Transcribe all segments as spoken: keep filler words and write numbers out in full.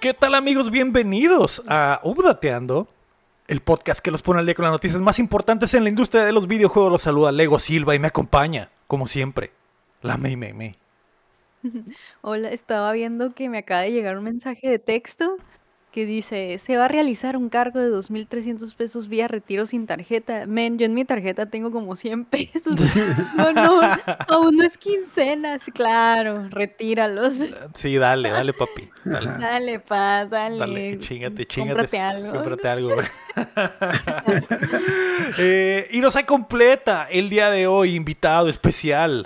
¿Qué tal, amigos? Bienvenidos a Updateando, el podcast que los pone al día con las noticias más importantes en la industria de los videojuegos. Los saluda Lego Silva y me acompaña, como siempre, la Mei Mei Mei. Hola, estaba viendo que me acaba de llegar un mensaje de texto que dice, se va a realizar un cargo de dos mil trescientos pesos vía retiro sin tarjeta. Men, yo en mi tarjeta tengo como cien pesos. No, no, aún no es quincena. Sí, claro, retíralos. Sí, dale, dale, papi. Dale, Dale, pa, dale, dale, chingate, chingate. cómprate algo. Cómprate algo, güey. eh, y nos completa el día de hoy, invitado especial,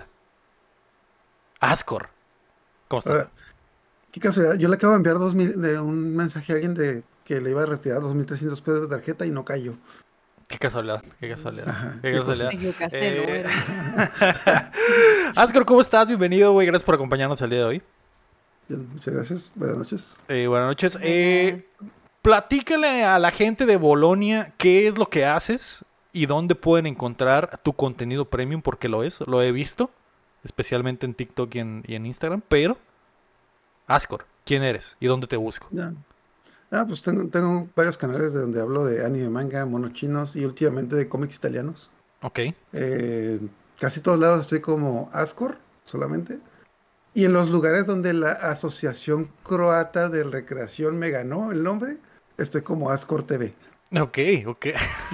Ascor. ¿Cómo está? Ahora, qué casualidad, yo le acabo de enviar dos mil, de un mensaje a alguien de que le iba a retirar dos mil trescientos pesos de tarjeta y no cayó. Qué casualidad, qué casualidad, Ajá, qué qué casualidad. Te equivocaste de Eh, número. Ascor, ¿cómo estás? Bienvenido, güey. Gracias por acompañarnos el día de hoy. Bien, muchas gracias, buenas noches. Eh, buenas noches. Eh, platícale a la gente de Bolonia qué es lo que haces y dónde pueden encontrar tu contenido premium, porque lo es, lo he visto, especialmente en TikTok y en, y en Instagram. Pero, Ascor, ¿quién eres y dónde te busco? Ya. Ah, pues tengo, tengo varios canales de donde hablo de anime, manga, monos chinos y últimamente de cómics italianos. Ok. Eh, casi todos lados estoy como Ascor, solamente. Y en los lugares donde la Asociación Croata de Recreación me ganó el nombre, estoy como Ascor T V. Ok, ok.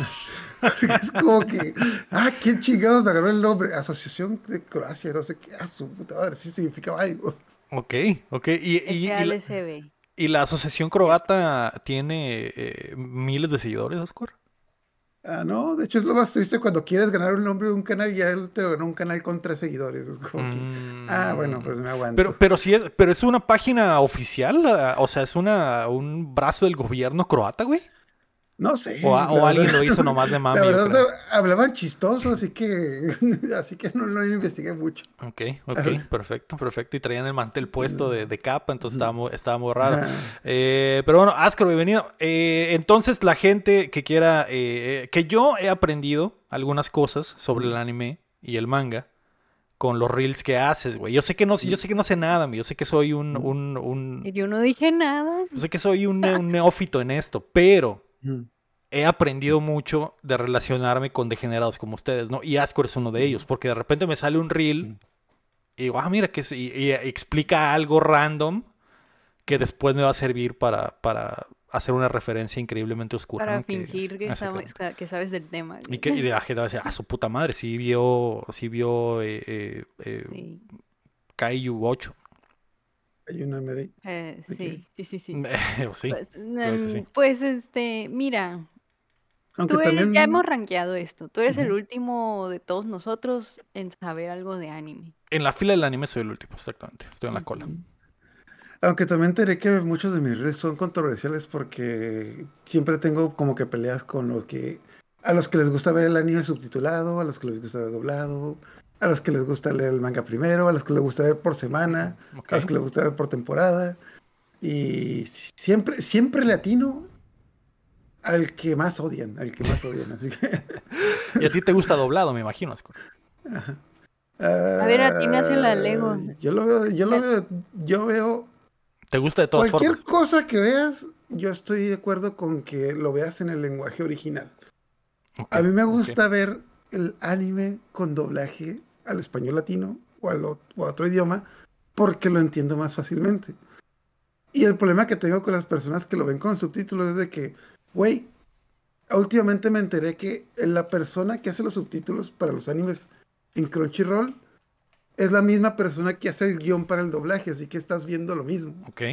Es como que, ah, ¿quién chingados me agarró el nombre? Asociación de Croacia, no sé qué, ah, su puta madre, sí significaba algo. Ok, ok. Y, y, y, la, S A L C B. y la Asociación Croata tiene eh, miles de seguidores, Ascor. Ah, no, de hecho es lo más triste cuando quieres ganar un nombre de un canal y ya él te lo ganó un canal con tres seguidores. Es como que, ah, bueno, pues me aguanto. Pero, pero sí es, pero es una página oficial, o sea, es una un brazo del gobierno croata, güey. No sé. O, a- o la alguien verdad- lo hizo nomás de mami, La yo verdad, creo. hablaban chistoso, así que, así que no lo investigué mucho. Ok, ok, perfecto, perfecto. Y traían el mantel puesto de, de capa, entonces estaba muy, estaba muy raro. Ajá. Eh, pero bueno, Ascor, bienvenido. Eh, entonces, la gente que quiera, eh, que yo he aprendido algunas cosas sobre el anime y el manga con los reels que haces, güey. Yo sé que no, yo sé que no sé nada, yo sé que soy un, un, un Y yo no dije nada. yo sé que soy un, ne- un neófito en esto, pero Ujú. he aprendido mucho de relacionarme con degenerados como ustedes, ¿no? Y Ascor es uno de ellos, porque de repente me sale un reel y digo, ah, mira, que es, y, y explica algo random que después me va a servir para, para hacer una referencia increíblemente oscura, Para ¿no? Que, fingir que sabes, exactamente. que sabes del tema. Y que y la gente va a decir, ah, su puta madre, sí vio, sí vio eh, eh, eh, Sí. Kaiju ocho. Hay una Mary. Eh, ¿De qué? sí, sí, sí, sí. Sí, Pues, claro que sí. mm, pues, este, mira, Aunque tú eres, ya hemos también, rankeado esto, tú eres el ujú, último de todos nosotros en saber algo de anime. En la fila del anime soy el último, exactamente. Estoy en la cola. Ujú. aunque también enteré que muchos de mis reels son controversiales porque siempre tengo como que peleas con los que, a los que les gusta ver el anime subtitulado, a los que les gusta ver doblado, a los que les gusta leer el manga primero, a los que les gusta ver por semana, Ok. a los que les gusta ver por temporada. Y siempre, siempre le atino al que más odian, al que más odian. Así que, Y a ti te gusta doblado, me imagino, Ascor. A ver, atínasela, Lego. ah, yo lo veo, yo lo La- veo, yo veo Te gusta de todas cualquier formas. cosa que veas, yo estoy de acuerdo con que lo veas en el lenguaje original. Ok, A mí me ok. gusta ver el anime con doblaje al español latino o, al, o a otro idioma porque lo entiendo más fácilmente. Y el problema que tengo con las personas que lo ven con subtítulos es de que, güey, últimamente me enteré que la persona que hace los subtítulos para los animes en Crunchyroll es la misma persona que hace el guión para el doblaje, así que estás viendo lo mismo. Ok.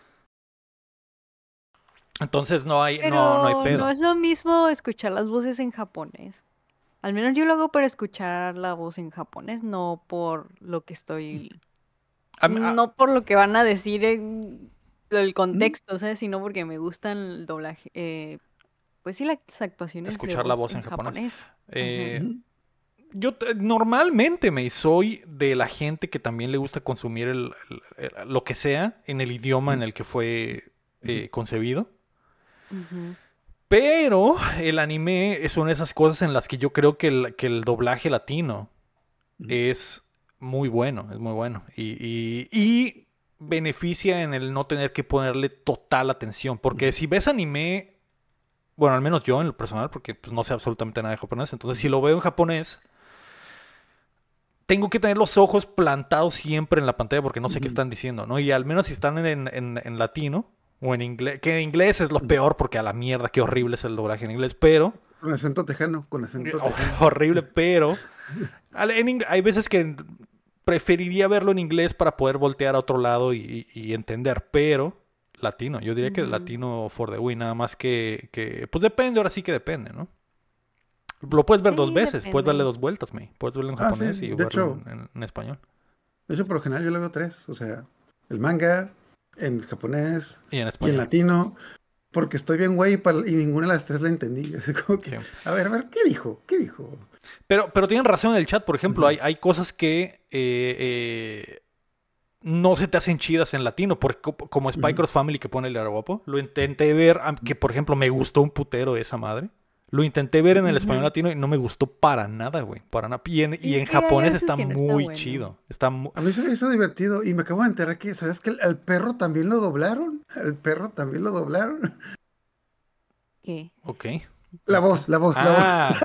Entonces no hay, no, no hay Pero no pedo. es lo mismo escuchar las voces en japonés. Al menos yo lo hago para escuchar la voz en japonés, no por lo que estoy, A mí- a- no por lo que van a decir en el ¿Mm? contexto, ¿sabes? Sino porque me gustan el doblaje, eh, pues sí, las actuaciones de escuchar la voz voz en en japonés. japonés. Ajá. Eh, Ujú. yo te- normalmente me soy de la gente que también le gusta consumir el, el- el- lo que sea en el idioma en el que fue eh, concebido. Ujú. Pero el anime es una de esas cosas en las que yo creo que el, que el doblaje latino Ujú. es muy bueno, es muy bueno. Y, y, y beneficia en el no tener que ponerle total atención. Porque si ves anime, bueno, al menos yo en lo personal, porque pues, no sé absolutamente nada de japonés, entonces si lo veo en japonés, tengo que tener los ojos plantados siempre en la pantalla porque no sé qué están diciendo, ¿no? Y al menos si están en, en, en latino o en inglés, que en inglés es lo peor porque a la mierda, qué horrible es el doblaje en inglés, pero... Con acento tejano, con acento tejano. Horrible, pero... En, hay veces que preferiría verlo en inglés para poder voltear a otro lado y, y entender, pero latino, yo diría que Ujú. latino for the win, nada más que, que, pues depende, ahora sí que depende, ¿no? Lo puedes ver Sí, dos veces, puedes darle depende. dos vueltas, me. Puedes verlo en Ah, japonés sí, y de verlo hecho, en, en- en español. de hecho, por lo general yo le veo tres. O sea, el manga, en japonés Y en y en español. latino. Porque estoy bien güey para- y ninguna de las tres la entendí. Así como que, Sí. a ver, a ver, ¿qué dijo? ¿Qué dijo? Pero, pero tienen razón en el chat, por ejemplo, Ujú. hay, hay cosas que eh, eh, no se te hacen chidas en latino, porque co- como Spy Ujú. Cross Family que pone el guapo, lo intenté ver, am- que por ejemplo me gustó un putero esa madre. Lo intenté ver en el español Ujú. latino y no me gustó para nada, güey. Para nada. Y en, y Sí, en es que hay japonés veces está que no está muy bueno. chido. Está mu- A mí se me hizo divertido y me acabo de enterar que, ¿sabes que al perro también lo doblaron? ¿Al perro también lo doblaron? ¿Qué? Ok. La voz, la voz, la voz. Ah,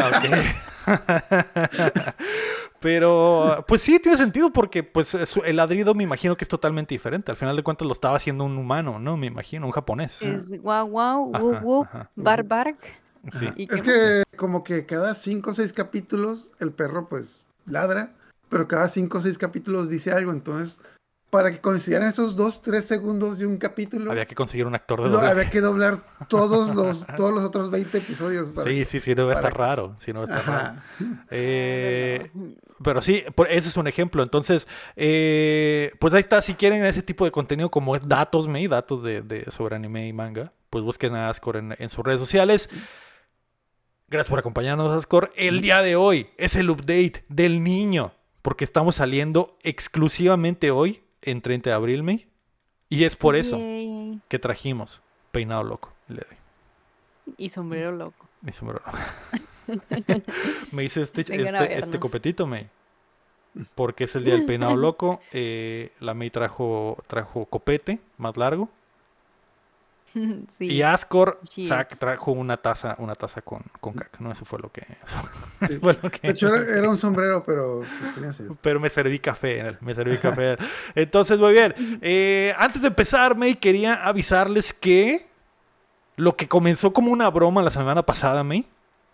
ah, ok. Pero, pues sí, tiene sentido porque pues es- el ladrido me imagino que es totalmente diferente. Al final de cuentas lo estaba haciendo un humano, ¿no? Me imagino, un japonés. Es guau guau, whoop Ajá, whoop, ajá. bark bark. Sí. Ajá. ¿Y Es qué más? que como que cada cinco o seis capítulos el perro pues ladra, pero cada cinco o seis capítulos dice algo. Entonces, para que coincidieran esos dos, tres segundos de un capítulo, Había que conseguir un actor de lo, había doblaje. que doblar todos los, todos los otros veinte episodios. Para Sí, que- sí, sí, no va a para estar que- raro. Sí, no va a estar raro. Ajá. Eh, Ah, bueno. pero sí, por- ese es un ejemplo. Entonces, eh, pues ahí está. Si quieren ese tipo de contenido como es datos, me, datos de, de- sobre anime y manga, pues busquen a Ascor en, en sus redes sociales. Gracias por acompañarnos, Ascor. El día de hoy es el update del niño, porque estamos saliendo exclusivamente hoy, en treinta de abril, May. Y es por eso Yay. que trajimos Peinado Loco el día de hoy. Y sombrero loco. Mi sombrero. Me hice este, Vengan a este, este vernos. copetito, May. Porque es el día del peinado loco. Eh, la May trajo, trajo copete más largo. Sí. Y Ascor Chido. sac- trajo una taza, una taza con, con caca. No, eso fue lo que. Sí. fue lo que- De hecho, era, era un sombrero, pero pues tenía sed. Pero me serví café en él, me serví café. Entonces, muy bien. Eh, antes de empezar, May, quería avisarles que lo que comenzó como una broma la semana pasada, May,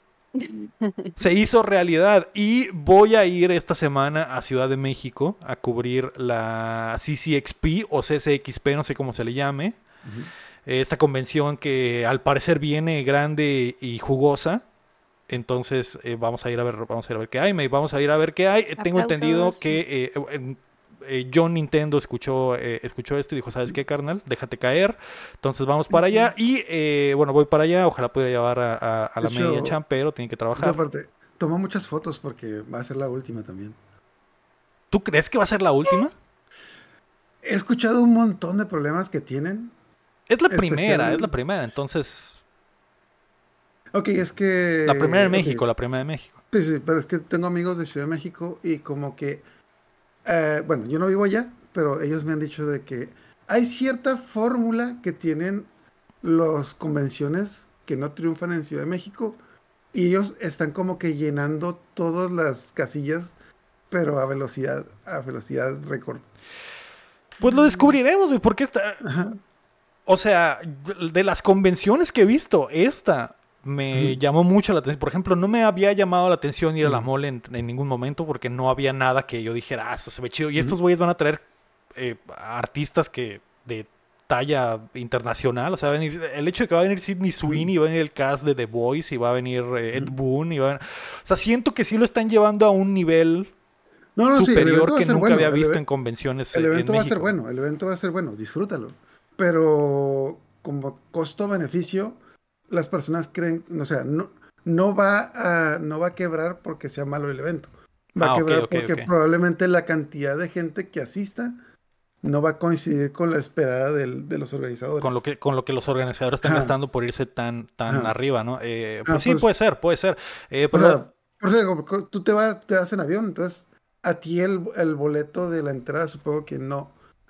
se hizo realidad. Y voy a ir esta semana a Ciudad de México a cubrir la C C X P o C C X P, no sé cómo se le llame. Ujú. Esta convención que al parecer viene grande y jugosa. Entonces eh, vamos a ir a ver, vamos a ir a ver qué hay, May, vamos a ir a ver qué hay. Eh, Tengo Aplausos. entendido que eh, en- eh, John Nintendo escuchó, eh, escuchó esto y dijo, ¿sabes qué, carnal? Déjate caer. Entonces vamos para allá. Y eh, bueno, voy para allá. Ojalá pudiera llevar a, a- a la De hecho, media champ, pero tiene que Otra trabajar. parte, tomó muchas fotos porque va a ser la última también. ¿Tú crees que va a ser la última? He escuchado un montón de problemas que tienen. Es la Especial- primera, es la primera. Entonces, Ok, es que... la primera de ok, México, la primera de México. Sí, sí, pero es que tengo amigos de Ciudad de México y como que... eh, bueno, yo no vivo allá, pero ellos me han dicho de que hay cierta fórmula que tienen las convenciones que no triunfan en Ciudad de México y ellos están como que llenando todas las casillas, pero a velocidad, a velocidad récord. Pues lo descubriremos, güey, porque esta... Ajá. O sea, de las convenciones que he visto, esta me Ujú. llamó mucho la atención. Por ejemplo, no me había llamado la atención ir a la Ujú. mole en, en ningún momento porque no había nada que yo dijera, ah, esto se ve chido. Y Ujú. estos güeyes van a traer eh, artistas que de talla internacional. O sea, va a venir, el hecho de que va a venir Sydney Sweeney, va a venir el cast de The Voice, y va a venir eh, Ed Ujú. Boon. Y va a venir- O sea, siento que sí lo están llevando a un nivel No, no, sí, el superior evento va a que ser nunca bueno. había El visto eve- en convenciones El eh, evento en va a ser México. bueno, el evento va a ser bueno, disfrútalo. Pero como costo-beneficio, las personas creen, o sea, no, no va a, no va a quebrar porque sea malo el evento. Va Ah, a ok, quebrar ok, porque ok. probablemente la cantidad de gente que asista no va a coincidir con la esperada del- de los organizadores. Con lo que, con lo que los organizadores están Ajá. gastando por irse tan, tan Ajá. arriba, ¿no? Eh, Ah, pues sí, pues- puede ser, puede ser. Eh, O pero- sea, por eso digo, co- tú te vas, te vas en avión, entonces a ti el, el boleto de la entrada supongo que no,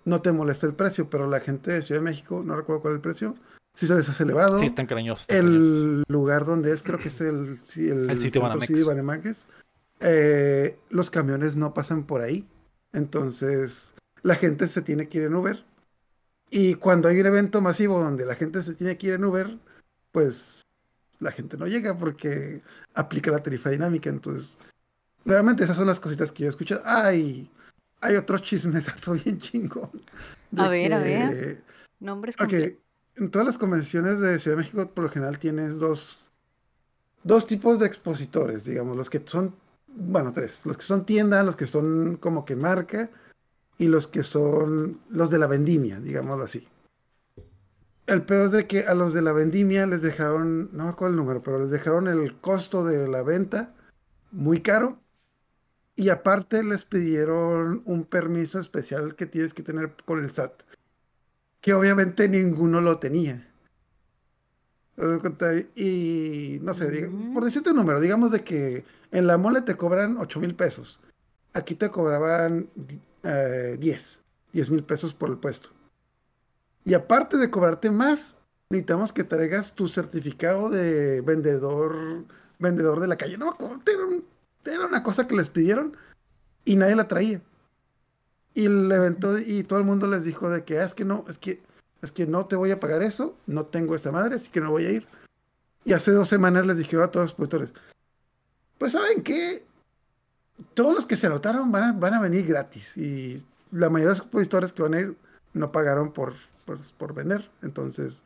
no te molesta el precio, pero la gente de Ciudad de México, no recuerdo cuál es el precio, si se les hace elevado. Sí, están cariñosos. Están el cariñosos. lugar donde es, creo que es el, sí, el, El sitio Centro Banamex. City Banamex, eh, los camiones no pasan por ahí. Entonces, la gente se tiene que ir en Uber. Y cuando hay un evento masivo donde la gente se tiene que ir en Uber, pues la gente no llega porque aplica la tarifa dinámica. Entonces, nuevamente esas son las cositas que yo he escuchado. Ay, hay otros chismesazo bien chingón. A De ver, a ver. que, Nombres ok, completos. en todas las convenciones de Ciudad de México, por lo general tienes dos, dos tipos de expositores, digamos, los que son, bueno, tres, los que son tienda, los que son como que marca y los que son los de la vendimia, digámoslo así. El peor es de que a los de la vendimia les dejaron, no me acuerdo el número, pero les dejaron el costo de la venta muy caro y aparte les pidieron un permiso especial que tienes que tener con el S A T, que obviamente ninguno lo tenía. ¿Te das cuenta? Y no sé, diga- por Mm, decirte un número, digamos de que en la mole te cobran ocho mil pesos. Aquí te cobraban eh, diez, diez mil pesos por el puesto. Y aparte de cobrarte más, necesitamos que traigas tu certificado de vendedor, vendedor de la calle. No, me acuerdo, era, un- era una cosa que les pidieron y nadie la traía. Y el evento, y todo el mundo les dijo de que "Ah, es que no, es que, es que no te voy a pagar eso, no tengo esta madre, así que no voy a ir". Y hace dos semanas les dijeron a todos los expositores, pues ¿saben qué? Todos los que se anotaron van a, van a venir gratis. Y la mayoría de los expositores que van a ir no pagaron por, por, por vender. Entonces,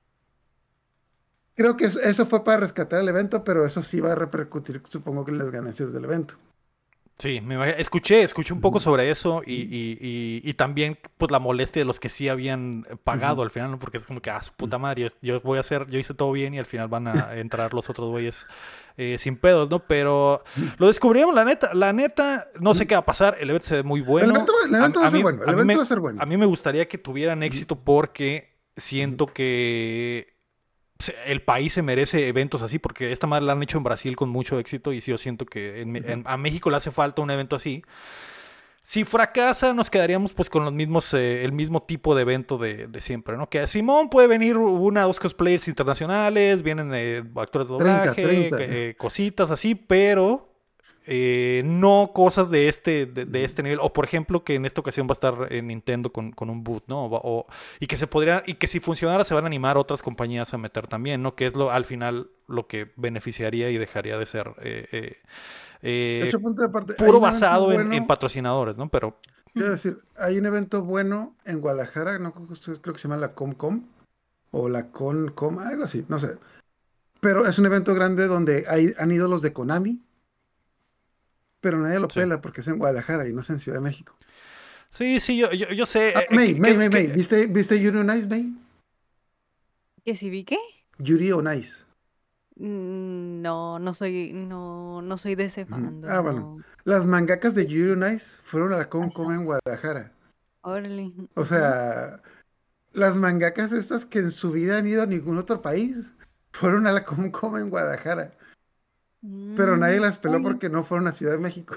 creo que eso, eso fue para rescatar el evento, pero eso sí va a repercutir, supongo que en las ganancias del evento. Sí, me imag- escuché, escuché un poco Ujú, sobre eso y, ujú, y, y, y también pues la molestia de los que sí habían pagado ujú, al final, ¿no? Porque es como que, ah, su ujú. puta madre, yo, yo voy a hacer, yo hice todo bien y al final van a entrar los otros güeyes eh, sin pedos, ¿no? Pero lo descubrimos, la neta, la neta, no sé qué va a pasar, el evento se ve muy El bueno. evento, va- el A, evento va a a ser mí, bueno, el a mí evento me, va a ser bueno. a mí me gustaría que tuvieran Ujú, éxito porque ujú, siento que se- el país se merece eventos así, porque esta madre la han hecho en Brasil con mucho éxito y sí, yo siento que en Me- ujú. en- a México le hace falta un evento así. Si fracasa, nos quedaríamos pues con los mismos, eh, el mismo tipo de evento de, de siempre, ¿no? Que a Simón puede venir una o dos cosplayers internacionales, vienen eh, actores de treinta, doblaje, treinta. que- eh, cositas así, pero eh, no cosas de este, de, de Ujú. este nivel. O por ejemplo, que en esta ocasión va a estar eh, Nintendo con, con un boot, ¿no? O, o- y que se podría, y que si funcionara se van a animar otras compañías a meter también, ¿no? Que es lo, al final lo que beneficiaría y dejaría de ser eh, eh, De hecho, eh, punto de parte, hay puro un evento basado en, en bueno, patrocinadores, ¿no? Pero quiero decir, hay un evento bueno en Guadalajara, no creo que ustedes- creo que se llama la Comcom o la Concom, algo así, no sé. Pero es un evento grande donde hay, han ido los de Konami, pero nadie lo sí. pela porque es en Guadalajara y no es en Ciudad de México. Sí, sí, yo, yo, yo sé Ah, eh, eh, May, que, May, que- May, May, que- ¿viste, viste Yuri on Ice, May? ¿Que si vi qué? Yuri on Ice. Mm, No, no soy, no, no soy de ese Ujú. Ah, fandom, bueno. no. Las mangakas de Yuri on Ice fueron a la Comcom Ajá, en Guadalajara. órale. O Ujú. sea, las mangakas estas que en su vida han ido a ningún otro país fueron a la Comcom en Guadalajara. Pero nadie Mm, las peló oye, porque no fueron a Ciudad de México.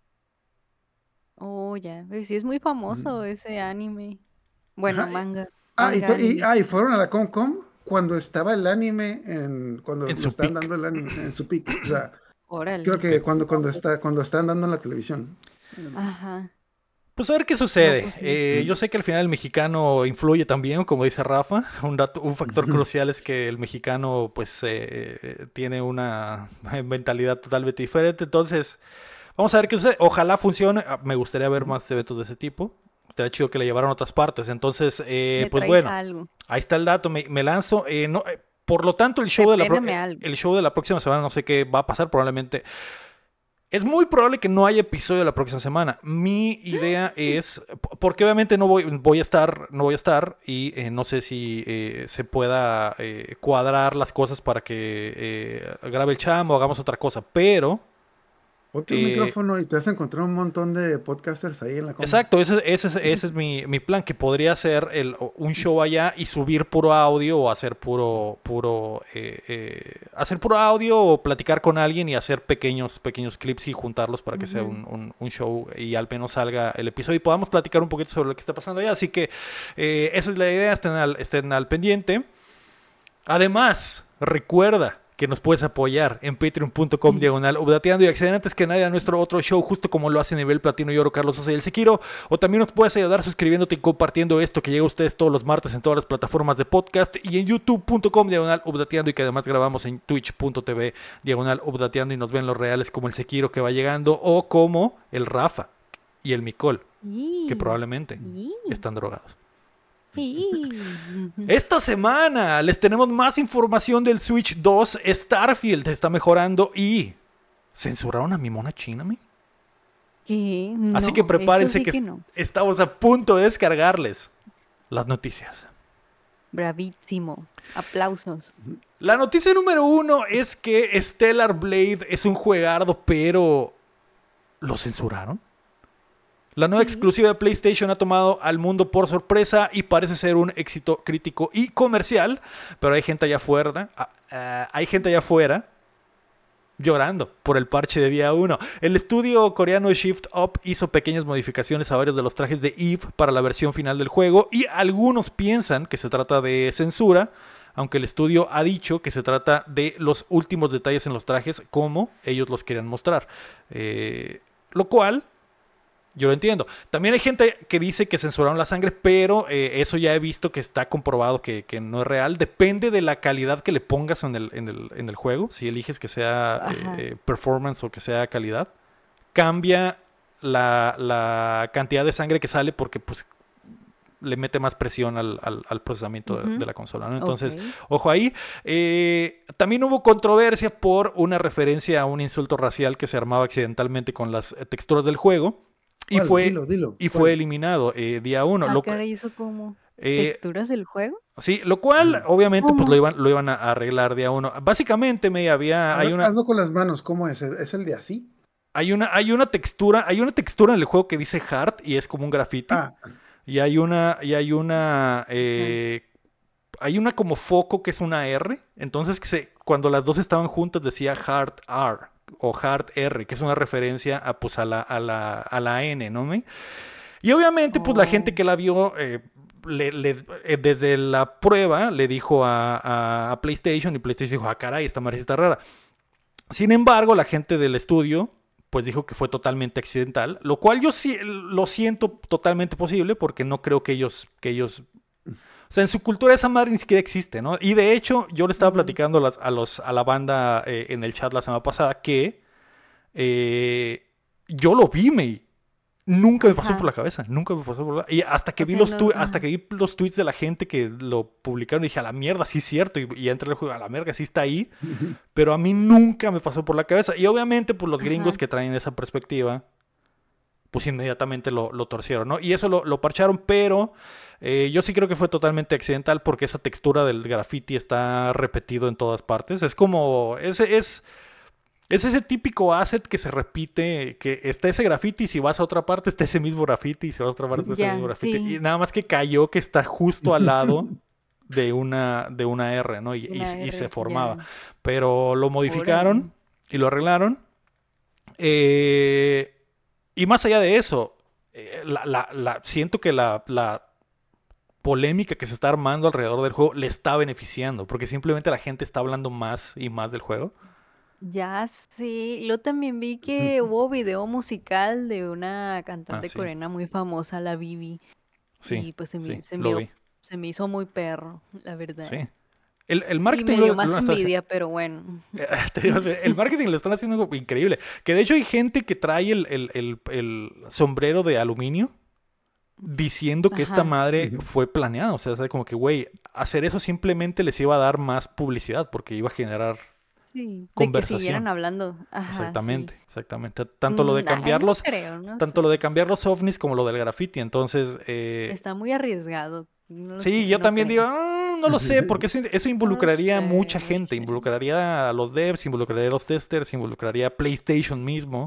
oh, ya, pues sí es muy Ujú. famoso ese anime. Bueno, Ajá. y- manga, Ah, y, manga to- y- anime. ah, y fueron a la Comcom cuando estaba el anime, en, cuando en lo su estaban pick. dando el anime en su pick. O sea, creo Órale. que Ok. cuando, No, cuando, pues, está, cuando están dando en la televisión. ajá. Pues a ver qué No, sucede. pues sí. Eh, yo sé que al final el mexicano influye también, como dice Rafa. Un dato, un factor crucial es que el mexicano pues eh, eh, tiene una mentalidad totalmente diferente. Entonces, vamos a ver qué sucede. Ojalá funcione. Ah, me gustaría ver más eventos de ese tipo. Estaría chido que le llevaran a otras partes. Entonces, eh, Me pues traes bueno, algo. ahí está el dato. Me, me lanzo. Eh, no, eh, por lo tanto, el show de la pro- Depéname eh, algo. el show de la próxima semana no sé qué va a pasar. Probablemente es muy probable que no haya episodio la próxima semana. Mi idea es, porque obviamente no voy, voy a estar, no voy a estar y eh, no sé si eh, se pueda eh, cuadrar las cosas para que eh, grabe el chamo o hagamos otra cosa, pero Ponte un Eh, micrófono y te vas a encontrar un montón de podcasters ahí en la compu. Exacto, ese, ese, es- ese es mi, mi plan, que podría ser el, un show allá y subir puro audio o hacer puro, puro, eh, eh, hacer puro audio o platicar con alguien y hacer pequeños, pequeños clips y juntarlos para que sea Ujú. un, un- un show y al menos salga el episodio y podamos platicar un poquito sobre lo que está pasando allá. Así que eh, esa es la idea, estén al, estén al pendiente. Además, recuerda que nos puedes apoyar en patreon.com diagonal updateando y acceder antes que nadie a nuestro otro show, justo como lo hace Nivel Platino y Oro Carlos Sosa y el Sekiro. O también nos puedes ayudar suscribiéndote y compartiendo esto que llega a ustedes todos los martes en todas las plataformas de podcast y en youtube.com diagonal updateando y que además grabamos en twitch.tv diagonal updateando y nos ven los reales como el Sekiro que va llegando o como el Rafa y el Micol, Y- que probablemente y- están drogados. y- Esta semana les tenemos más información del Switch dos. Starfield está mejorando y censuraron a mi mona china, ¿me? ¿Qué? Así No, que prepárense eso sí que, no. estamos a punto de descargarles las noticias. Bravísimo. Aplausos. La noticia número uno es que Stellar Blade es un juegardo, pero ¿lo censuraron? La nueva exclusiva de PlayStation ha tomado al mundo por sorpresa y parece ser un éxito crítico y comercial, pero hay gente allá afuera, ah, ah, hay gente allá afuera llorando por el parche de día uno. El estudio coreano Shift Up hizo pequeñas modificaciones a varios de los trajes de Eve para la versión final del juego y algunos piensan que se trata de censura, aunque el estudio ha dicho que se trata de los últimos detalles en los trajes como ellos los querían mostrar. Eh, lo cual yo lo entiendo. También hay gente que dice que censuraron la sangre, pero eh, eso ya he visto que está comprobado que, que no es real. Depende de la calidad que le pongas en el, en el, en el juego. Si eliges que sea Ajá. eh, performance o que sea calidad, cambia la, la cantidad de sangre que sale porque pues le mete más presión al, al- al procesamiento de, Ujú. de la consola, ¿no? Entonces, Ok. ojo ahí. Eh, también hubo controversia por una referencia a un insulto racial que se armaba accidentalmente con las eh, texturas del juego. Y ¿Cuál? fue, Dilo, dilo. y ¿Cuál? fue eliminado eh, día uno. Ah, Lo, caray, ¿eso como eh, texturas del juego? sí, lo cual Ajá. obviamente pues ¿Cómo? lo iban, lo iban a arreglar día uno. Básicamente me había, hay Hazlo, una, hazlo con las manos, ¿cómo es? ¿Es el de así? hay una, hay una textura, hay una textura en el juego que dice heart y es como un graffiti. Ah, Y hay una, y hay una, eh, hay una como foco que es una R. Entonces que se, cuando las dos estaban juntas decía Heart R o Heart R, que es una referencia a, pues, a la, a la, a la N, ¿no? ¿Me? Y obviamente, pues la Oh. gente que la vio eh, le- le- eh, desde la prueba le dijo a, a- a PlayStation y PlayStation dijo, ah, caray, esta madre sí está rara. Sin embargo, la gente del estudio pues dijo que fue totalmente accidental, lo cual yo sí lo siento totalmente posible porque no creo que ellos, que ellos, o sea, en su cultura esa madre ni siquiera existe, ¿no? Y de hecho, yo le estaba Ujú. platicando a, las- a los, a la banda eh, en el chat la semana pasada que eh, yo lo vi, me nunca me pasó Ajá. por la cabeza, nunca me pasó por la... Y hasta que O vi sea, los no- tu- ajá. hasta que vi los tweets de la gente que lo publicaron, dije, a la mierda, sí es cierto, y, y entré al juego, a la mierda, sí está ahí, pero a mí nunca me pasó por la cabeza. Y obviamente, pues los gringos Ajá. que traen esa perspectiva, pues inmediatamente lo, lo torcieron, ¿no? Y eso lo, lo parcharon, pero eh, yo sí creo que fue totalmente accidental porque esa textura del graffiti está repetido en todas partes. Es como, ese es... Es ese típico asset que se repite, que está ese graffiti y si vas a otra parte está ese mismo graffiti y si vas a otra parte está ese Ya, mismo graffiti. sí. Y nada más que cayó que está justo al lado de una, de una R, ¿no? Y, y- Una y R, se formaba. ya. Pero lo modificaron Órale. y lo arreglaron. Eh, y más allá de eso, eh, la, la- la- siento que la, la polémica que se está armando alrededor del juego le está beneficiando, porque simplemente la gente está hablando más y más del juego. Ya sí. Yo también vi que hubo video musical de una Ah, cantante sí, coreana muy famosa, la Bibi. sí, Y pues se me, sí, se lo me, vi. se me hizo muy perro, la Sí. verdad. El, el Y marketing me lo, dio lo más está haciendo- envidia, pero bueno. Te iba a decir, el marketing lo están haciendo increíble. Que de hecho hay gente que trae el, el- el- el sombrero de aluminio diciendo que esta Ajá. madre Ujú. fue planeada. O sea, es como que, güey, hacer eso simplemente les iba a dar más publicidad porque iba a generar Sí, de que conversación. siguieran hablando. Ajá, sí. Exactamente, exactamente. Tanto lo de Mm, ay, cambiar no los, creo, no tanto sé. lo de cambiar los ovnis como lo del graffiti. Entonces, eh, Está muy arriesgado. No lo sí, sé, yo no también digo, creo. "Ah, no lo sé, porque eso, eso involucraría a mucha sé, no gente, sé. involucraría a los devs, involucraría a los testers, involucraría a PlayStation mismo.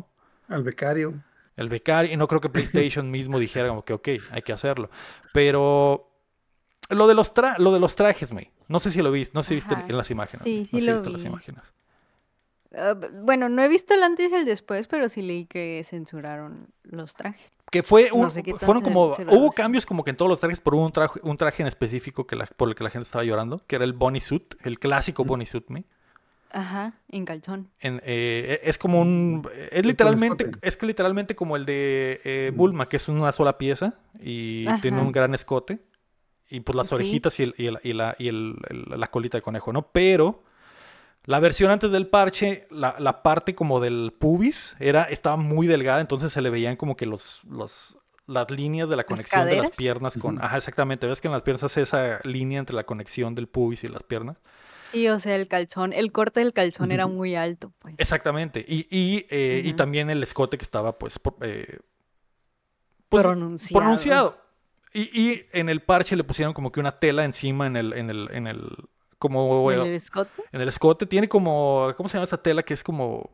Al becario. El becario, y no creo que PlayStation mismo dijera como que, ok, hay que hacerlo. Pero lo de los, tra lo de los trajes, May, no sé si lo viste, no sé si viste Ajá. en las imágenes. Sí, No sí sé si lo viste las vi. imágenes. Ah, b- bueno, no he visto el antes y el después, pero sí leí que censuraron los trajes. Que fue No un, sé qué tan fueron como, censurado hubo está. cambios como que en todos los trajes, pero hubo un traje, un traje en específico que la- por el que la gente estaba llorando, que era el bunny suit, el clásico bunny suit, May. Ajá, en calzón. En, eh, es como un, es Es con literalmente, escote. es que literalmente como el de eh, Mm. Bulma, que es una sola pieza y tiene un Ajá, gran escote y pues las sí. orejitas y, el- y, el- y la, y el- el- la colita de conejo, ¿no? Pero la versión antes del parche, la, la parte como del pubis era, estaba muy delgada, entonces se le veían como que los, los, las líneas de la ¿Las conexión de las caderas? piernas con... Ujú. Ajá, exactamente. ¿Ves que en las piernas hace esa línea entre la conexión del pubis y las piernas? Sí, o sea, el calzón, el corte del calzón era Ujú. muy alto, pues. Exactamente. Y, y, eh, y Ajá. también el escote que estaba, pues, por- eh, pues Pronunciado. pronunciado. Y, y en el parche le pusieron como que una tela encima en el, en el, en el, como ¿En eh, el escote? en el escote. Tiene como, ¿cómo se llama esa tela que es como,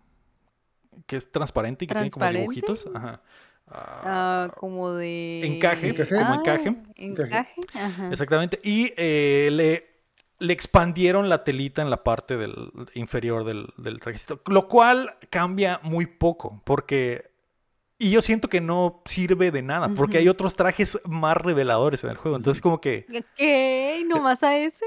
que es transparente y que tiene como ¿Transparente? dibujitos? Ajá. Ah, Ah, como de... encaje, ¿Encaje? como Ah, encaje. encaje. Ajá. Exactamente. Y eh, le, le expandieron la telita en la parte del inferior del, del trajecito, lo cual cambia muy poco, porque... Y yo siento que no sirve de nada, porque hay Ujú. otros trajes más reveladores en el juego. Entonces, como que... ¿Qué? ¿Nomás a ese?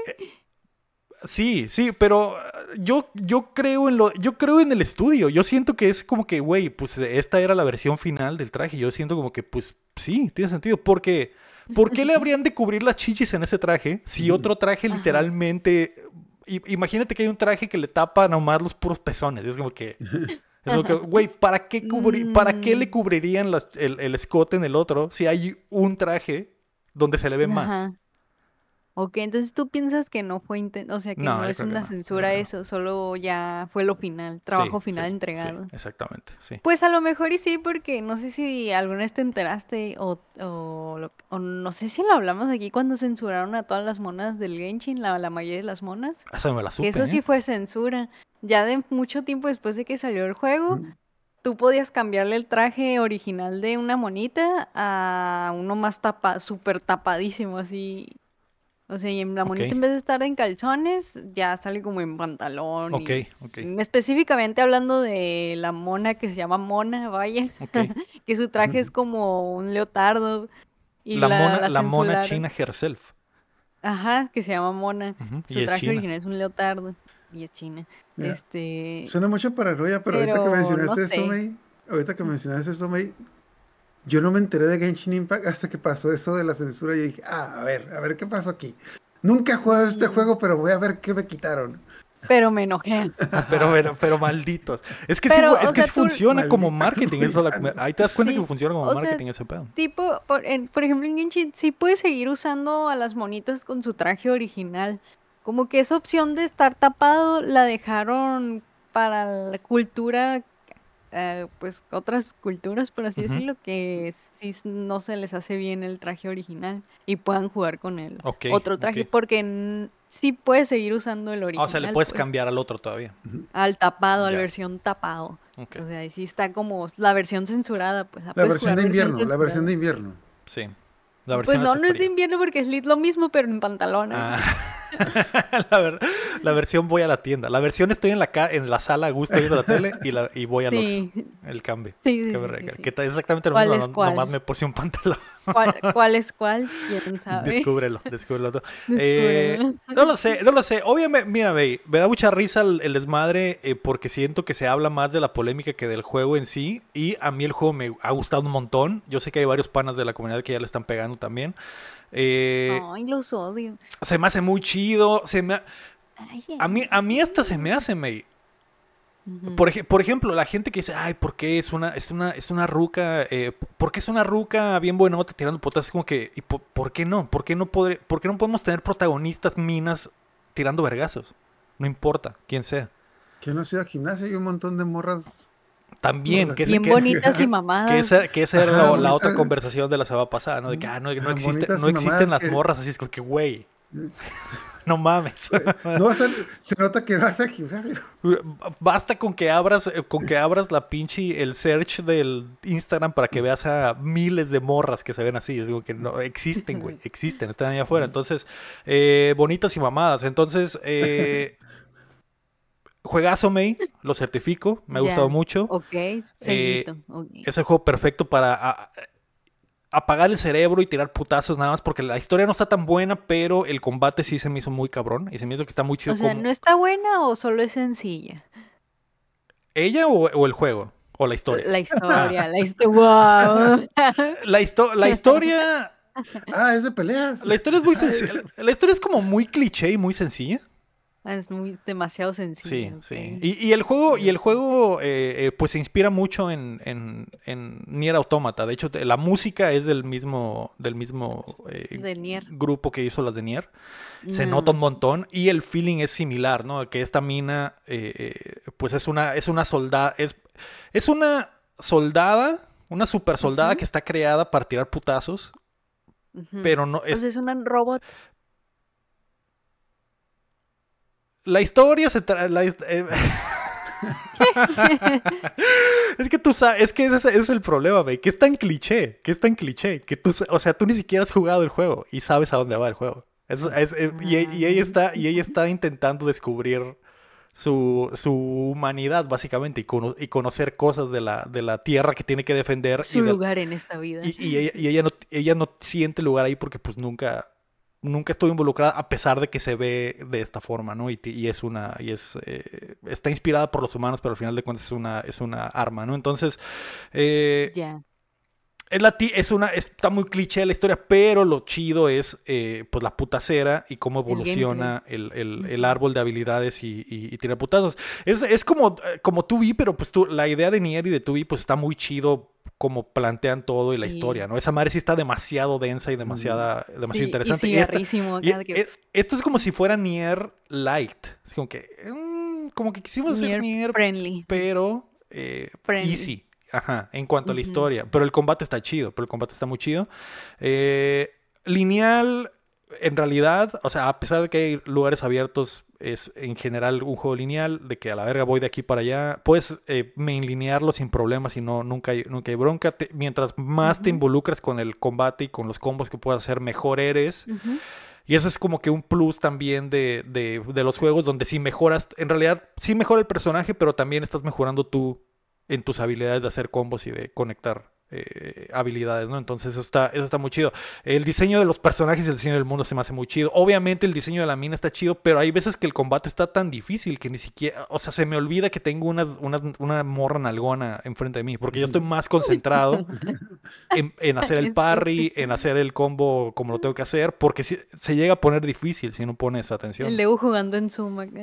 Sí, sí, pero uh, yo, yo creo en lo, yo creo en el estudio. Yo siento que es como que, güey, pues esta era la versión final del traje. Yo siento como que, pues, sí, tiene sentido. Porque, ¿por qué le habrían de cubrir las chichis en ese traje si otro traje Ajá. literalmente... i- Imagínate que hay un traje que le tapa nomás los puros pezones. Es como que... Es como que, güey, ¿para qué cubrir, ¿para qué le Mm, cubrirían las- el, el escote en el otro si hay un traje donde se le ve más? Ajá. Ok, entonces tú piensas que no fue inten- o sea, que No, no yo es creo que una no. Yo censura creo que no. eso, solo ya fue lo final, trabajo Sí, sí, final sí, entregado. exactamente, sí. Pues a lo mejor y sí, porque no sé si alguna vez te enteraste o, o, lo- o no sé si lo hablamos aquí cuando censuraron a todas las monas del Genshin, la, la mayoría de las monas, Esa me la que supe, eso sí ¿eh? fue censura. Ya de mucho tiempo después de que salió el juego, Ujú. tú podías cambiarle el traje original de una monita a uno más tapa, súper tapadísimo, así. O sea, y en la Ok, monita en vez de estar en calzones, ya sale como en pantalón ok, y ok, mm, específicamente hablando de la mona que se llama Mona, vaya, ok. que su traje es como un leotardo y La la, mona, la la mona censuraron. china herself. Ajá, que se llama Mona. Ujú, y Su es traje china. original es un leotardo y es china. Mira, Este, suena mucho paranoia, pero ahorita que pero no mencionaste eso, sé. May, ahorita que mencionaste eso, May, yo no me enteré de Genshin Impact hasta que pasó eso de la censura. Yo dije, ah, a ver, a ver qué pasó aquí. Nunca he jugado este Mm, juego, pero voy a ver qué me quitaron. pero me enojé. Pero, pero, pero malditos. Es que sí, fu- Pero, es o que sea, sí tú, funciona como Maldita marketing. Eso la- Luisana. ahí te das cuenta que sí, funciona como o sea, marketing ese pedo. tipo, por, en- por ejemplo, en Genshin sí puedes seguir usando a las monitas con su traje original. Como que esa opción de estar tapado la dejaron para la cultura, eh, pues otras culturas, por así Ujú. decirlo, que sí s- no se les hace bien el traje original y puedan jugar con el Ok, otro traje, ok. porque n- sí puedes seguir usando el Ah, o sea, le original, puedes pues, cambiar al otro todavía. al tapado, a la Ya, versión tapado. ok. O sea, ahí sí está como la versión censurada, pues, ah, La puedes versión jugar de versión invierno, la versión censurada. de invierno. Sí. La Pues versión no, hace no es de frío. invierno porque es lit lo mismo, pero en pantalones. Ah. la, ver- la versión voy a la tienda. La versión estoy en la, ca- en la sala a gusto viendo la tele y, la, y voy al Oxxo. Sí, El cambio. sí, sí, Que, me sí, sí, rega- sí. que está exactamente lo ¿Cuál mismo, es no- cuál? nomás me puse un pantalón. ¿Cuál, cuál es cuál? ¿Quién sabe? Descúbrelo, descúbrelo tú. Eh, Descúbrelo. no lo sé, no lo sé. Obviamente, mira, ve, me da mucha risa el, el desmadre eh, porque siento que se habla más de la polémica que del juego en sí. Y a mí el juego me ha gustado un montón. Yo sé que hay varios panas de la comunidad que ya le están pegando también. Eh, Ay, los odio. Se me hace muy chido. Se me ha- Ay, a, mí, a mí hasta se me hace, May. ujú. Por, ej- por ejemplo, la gente que dice, ay, ¿por qué es una, es una, es una ruca? Eh, ¿por qué es una ruca bien buenota tirando potas? Es como que, ¿y po- por qué no? ¿Por qué no, podré- por qué no podemos tener protagonistas minas tirando vergazos? No importa quién sea. Que no sea gimnasia, hay un montón de morras. También, Pues que, así. ese- Bien que, bonitas y que, mamadas. esa, que esa era Ajá, la, la otra bonitas. conversación de la semana pasada, ¿no? De que, ah, no, no Ajá, existe, bonitas no y existen mamadas las que- morras, así es como que, güey. No mames. No vas a- se nota que no vas al gimnasio. Basta con que abras, eh, con que abras la pinche, el search del Instagram para que veas a miles de morras que se ven así. Es digo que no, existen, güey, existen, están allá afuera. Entonces, eh, bonitas y mamadas. Entonces, eh, juegazo, May, lo certifico, me ha gustado Ya, mucho. ok, Eh, sellito, ok. es el juego perfecto para a- apagar el cerebro y tirar putazos nada más porque la historia no está tan buena, pero el combate sí se me hizo muy cabrón y se me hizo que está muy chido O sea, como ¿no está buena o solo es sencilla? ella o, o el juego o la historia. La Ah, historia, la historia, wow. la, histo- la historia Ah, es de peleas. la historia es muy Ah, sencilla. es- La historia es como muy cliché y muy sencilla. Es muy demasiado Sí, sencilla, sí. ok. Y, y el juego, y el juego eh, eh, pues se inspira mucho en, en, en Nier Automata. De hecho, te- la música es del mismo, del mismo eh, Del Nier. grupo que hizo las de Nier. Se nota un No. montón y el feeling es similar, ¿no? Que esta mina, eh, eh, pues es una, es una soldada, es, es una soldada, una super soldada Ujú, que está creada para tirar putazos, ujú. pero no O es. sea, es un robot. La historia se tra- la his- eh, es que tú sabes, es que ese, es ese es el problema, güey, que es tan cliché, que es tan cliché, que tú, sa- o sea, tú ni siquiera has jugado el juego y sabes a dónde va el juego. Es- es- es- y, y ella está, y ella está intentando descubrir su, su humanidad, básicamente, y, cono- y conocer cosas de la, de la tierra que tiene que defender. Y, Su de- lugar en esta vida. y, y ella, y ella no, ella no siente lugar ahí porque pues nunca, nunca estuvo involucrada a pesar de que se ve de esta forma, ¿no? Y, ti- y es una, y es, eh, está inspirada por los humanos, pero al final de cuentas es una, es una arma, ¿no? Entonces, eh, Ya. es, la ti- es una, está muy cliché la historia, pero lo chido es eh, pues la putacera y cómo El gameplay. evoluciona el, el- el Ujú. árbol de habilidades y, y, y tirar putazos. Es, es como, eh, como two B, pero pues tú, la idea de Nier y de two B pues está muy chido como plantean todo y la Sí. historia, ¿no? Esa madre sí está demasiado densa y demasiada, demasiado Sí, y interesante. Y esta, cigarrísimo y acá de que e- esto es como si fuera Nier Light. Es como que, mm, como que quisimos hacer near Nier, friendly. pero eh, Friendly. easy. Ajá, en cuanto a la Ujú. historia. Pero el combate está chido, pero el combate está muy chido. Eh, lineal, en realidad, o sea, a pesar de que hay lugares abiertos, es en general un juego lineal, de que a la verga voy de aquí para allá. Puedes eh, mainlinearlo sin problemas y no, nunca hay, nunca hay bronca. Te- mientras más te Ujú. involucras con el combate y con los combos que puedas hacer, mejor eres. Ujú. Y eso es como que un plus también de, de, de los juegos donde sí mejoras, en realidad sí mejora el personaje, pero también estás mejorando tú en tus habilidades de hacer combos y de conectar eh, habilidades, ¿no? Entonces eso está, eso está muy chido. El diseño de los personajes y el diseño del mundo se me hace muy chido. Obviamente el diseño de la mina está chido, pero hay veces que el combate está tan difícil que ni siquiera, o sea, se me olvida que tengo una, una, una morra nalgona enfrente de mí, porque yo estoy más concentrado en, en hacer el Sí. parry, en hacer el combo como lo tengo que hacer, porque si- se llega a poner difícil si no pones El atención. Leo jugando en Zoom acá.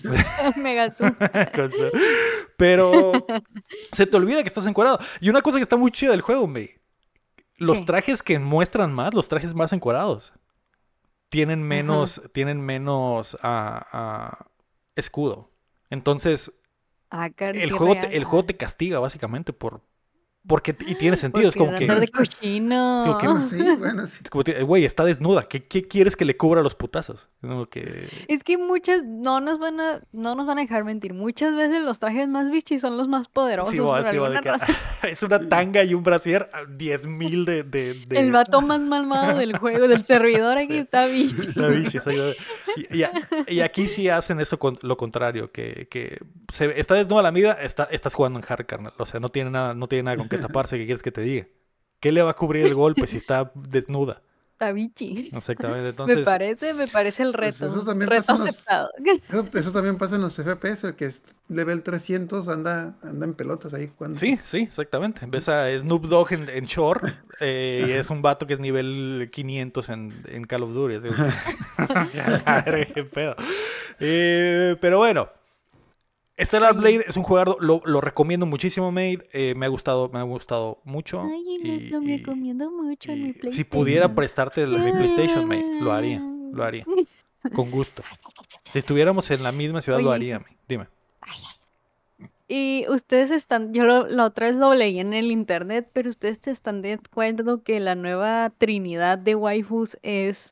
Mega Zoom. Con su- Pero se te olvida que estás encuadrado. Y una cosa que está muy chida del juego, May, los ¿Qué? trajes que muestran más, los trajes más encuadrados, tienen Ajá. menos, tienen menos ah, ah, escudo. Entonces, Ah, car- el qué juego real. te, el juego te castiga básicamente por porque y tiene sentido, es Porque como que andar de es como que cochino. Sí, bueno, sí. es como que, güey, está desnuda, ¿qué, qué quieres que le cubra los putazos? Es como que Es que muchas, no nos van a, no nos van a dejar mentir. Muchas veces los trajes más bichis son los más poderosos sí, va, por sí, va, de alguna que razón. es una tanga y un brasier, diez mil de, de, de- El vato más malvado del juego, del servidor aquí Sí. está bichi. Está bichi, exactamente. Y, y a- y aquí sí hacen eso con lo contrario, que, que se, está desnuda la mida, está, estás jugando en hard, carnal. O sea, no tiene nada, no tiene nada con qué taparse, ¿qué quieres que te diga? ¿Qué le va a cubrir el golpe si está desnuda? Está bichi. Exactamente, Me entonces... parece, me parece el Pues reto. eso también Reto pasa en los- aceptado. Eso, eso también pasa en los F P S, el que es level trescientos anda, anda en pelotas ahí jugando. Sí, sí, exactamente. Ves a Snoop Dogg en, en Shore eh, y es un vato que es nivel quinientos en, en Call of Duty. Así, qué pedo. Eh, pero bueno, Stellar Oye. Blade es un jugador, lo, lo recomiendo muchísimo, Made. Eh, me ha gustado, me ha gustado mucho. Ay, me y, lo y- recomiendo mucho en mi y PlayStation. si pudiera prestarte el- mi PlayStation, Made, lo haría, lo haría, con gusto. Si estuviéramos en la misma ciudad, lo Oye. haría, Made. Dime. Y ustedes están, yo lo- la otra vez lo leí en el internet, pero ustedes están de acuerdo que la nueva trinidad de waifus es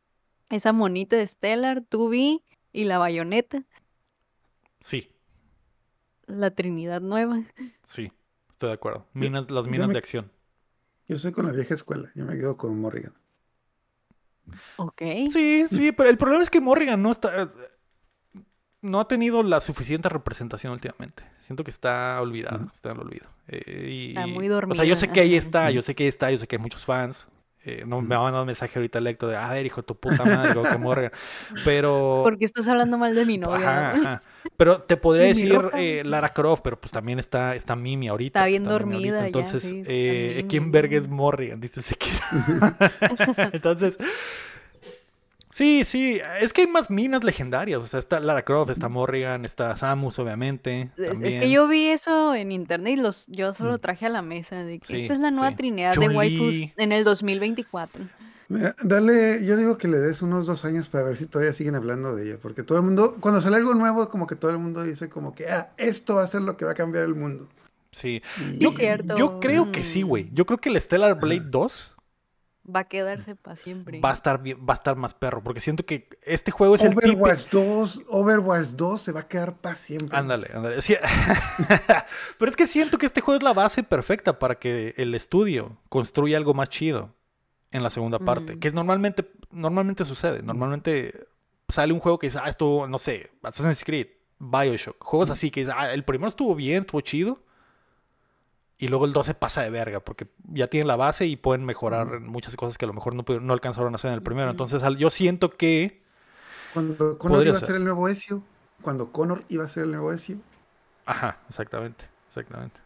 esa monita de Stellar, two B y la bayoneta, Sí, la Trinidad nueva. sí, estoy de acuerdo. Yo, Minas, las yo minas de me, acción. yo soy con la vieja escuela, yo me quedo con Morrigan. Ok. Sí, sí, pero el problema es que Morrigan no está, no ha tenido la suficiente representación últimamente. Siento que está olvidada, Ujú. está en el olvido. Eh, Está y, muy o sea, yo dormida. sé que ahí Ajá. está, yo Ujú. sé que ahí está, yo sé que hay muchos fans. Eh, no me Ujú. va a mandar un mensaje ahorita electo de, a ver, hijo de tu puta madre, como que Morrigan. Pero, ¿Por qué estás hablando mal de mi novia, ajá, Raúl? ajá. Pero te podría De mi decir ropa. eh, Lara Croft, pero pues también está, está Mimi Está ahorita, bien está Mimi ahorita. dormida ya, Entonces, sí, está eh, ¿quién verga es Mimi. Morrigan? Dice Ezequiel. Entonces, sí, sí, es que hay más minas legendarias. O sea, está Lara Croft, está Morrigan, está Samus, obviamente, Es, es que también. yo vi eso en internet y los, yo solo Mm. traje a la mesa de que esta Sí, es la nueva sí. trinidad de waifus Chun-Li. en el dos mil veinticuatro. Mira, dale, yo digo que le des unos dos años para ver si todavía siguen hablando de ella, porque todo el mundo, cuando sale algo nuevo, como que todo el mundo dice como que, ah, esto va a ser lo que va a cambiar el mundo. Sí. Sí, Yo, Y, yo cierto. creo que sí, güey. mm, Yo creo que el Stellar Blade ajá. dos va a quedarse para va siempre. a estar bien, va a estar más perro. Porque siento que este juego es el típico. Overwatch dos, Overwatch dos se va a quedar para siempre. Ándale, ándale. Sí. Pero es que siento que este juego es la base perfecta para que el estudio construya algo más chido en la segunda parte. Mm, Que normalmente, normalmente sucede. Mm, Normalmente sale un juego que dice, ah, esto, no sé, Assassin's Creed, Bioshock. Juegos mm, así que dice, ah, el primero estuvo bien, estuvo chido. Y luego el dos se pasa de verga, porque ya tienen la base y pueden mejorar ujú. en muchas cosas que a lo mejor no, pudieron- no alcanzaron a hacer en el primero. ujú. Entonces, al- yo siento que Cuando Connor podría iba a ser. ser el nuevo Ezio, cuando Connor iba a ser el nuevo Ezio, Ajá, exactamente, exactamente.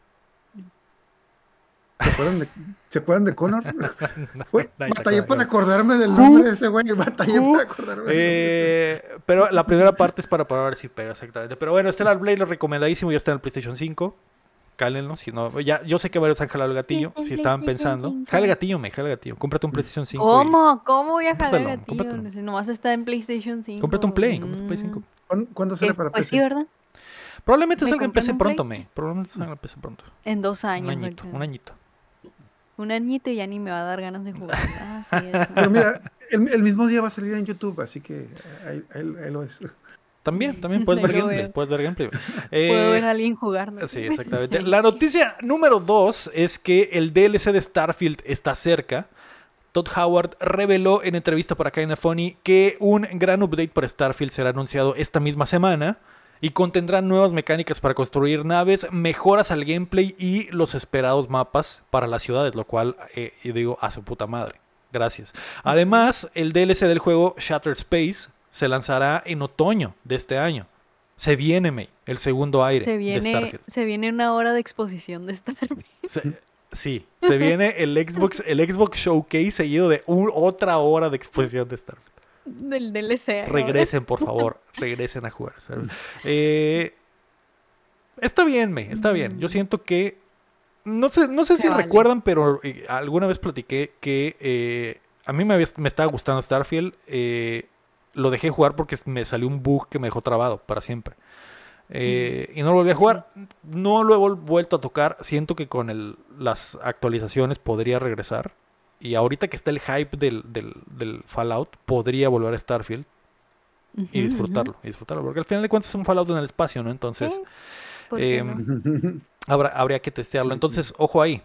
¿se acuerdan de, ¿se acuerdan de Connor? Güey, Nadie se batallé acuerda, para claro. acordarme del nombre de Who, ese güey, batallé para who, acordarme del nombre de ese güey. eh, pero la primera parte es para probar si pega exactamente. Pero bueno, Stellar Blade lo recomendadísimo, ya está en el PlayStation cinco. Cálenlo, si no, ya, yo sé que varios han jalado el gatillo, Está en si estaban PlayStation pensando. Jala el cinco. gatillo, me, jala el gatillo. Cómprate un PlayStation cinco y ¿Cómo? ¿Cómo voy a jalar cómpratelo, gatillo? cómpratelo. Si nomás está en PlayStation Cómprate un cinco. Play, cómprate un Play Mm, cinco. ¿Cuándo, cuándo sale ¿qué? para Pues sí, P C? ¿verdad? Probablemente ¿Me salga en compran P C un pronto, Play? me. Probablemente salga en P C pronto. En dos Un años añito, acá. un añito. Un añito y ya ni me va a dar ganas de jugar. Ah, sí, eso. Pero mira, el, el mismo día va a salir en YouTube, así que ahí, ahí- ahí lo es. También, también puedes Ahí ver lo gameplay, veo. puedes ver gameplay. Puedo ver Eh, a alguien jugando. sí, exactamente. Sí. La noticia número dos es que el D L C de Starfield está cerca. Todd Howard reveló en entrevista para Kinda Funny que un gran update para Starfield será anunciado esta misma semana y contendrá nuevas mecánicas para construir naves, mejoras al gameplay y los esperados mapas para las ciudades, lo cual, eh, yo digo, a su puta madre. Gracias. Ujú. Además, el D L C del juego Shattered Space se lanzará en otoño de este año. Se viene, May, el segundo aire Se de viene, Starfield. se viene una hora de exposición de Starfield. Se- sí, se viene el Xbox, el Xbox Showcase seguido de un- otra hora de exposición de Starfield. Del D L C ahora. Regresen, por favor, regresen a jugar Starfield. Eh, está bien, May, está bien. Yo Mm, siento que no sé, no sé se si vale. recuerdan, pero eh, alguna vez platiqué que eh, a mí me, había- me estaba gustando Starfield. eh, lo dejé jugar porque me salió un bug que me dejó trabado para siempre. Mm, Eh, y no lo volví a sí. jugar. No lo he vol- vuelto a tocar. Siento que con el- las actualizaciones podría regresar. Y ahorita que está el hype del, del- del Fallout, podría volver a Starfield y Ujú, ujú. disfrutarlo. Y disfrutarlo. Porque al final de cuentas es un Fallout en el espacio, ¿no? Entonces, Sí, ¿por qué em, no? habrá, habría que testearlo. Entonces, ojo ahí.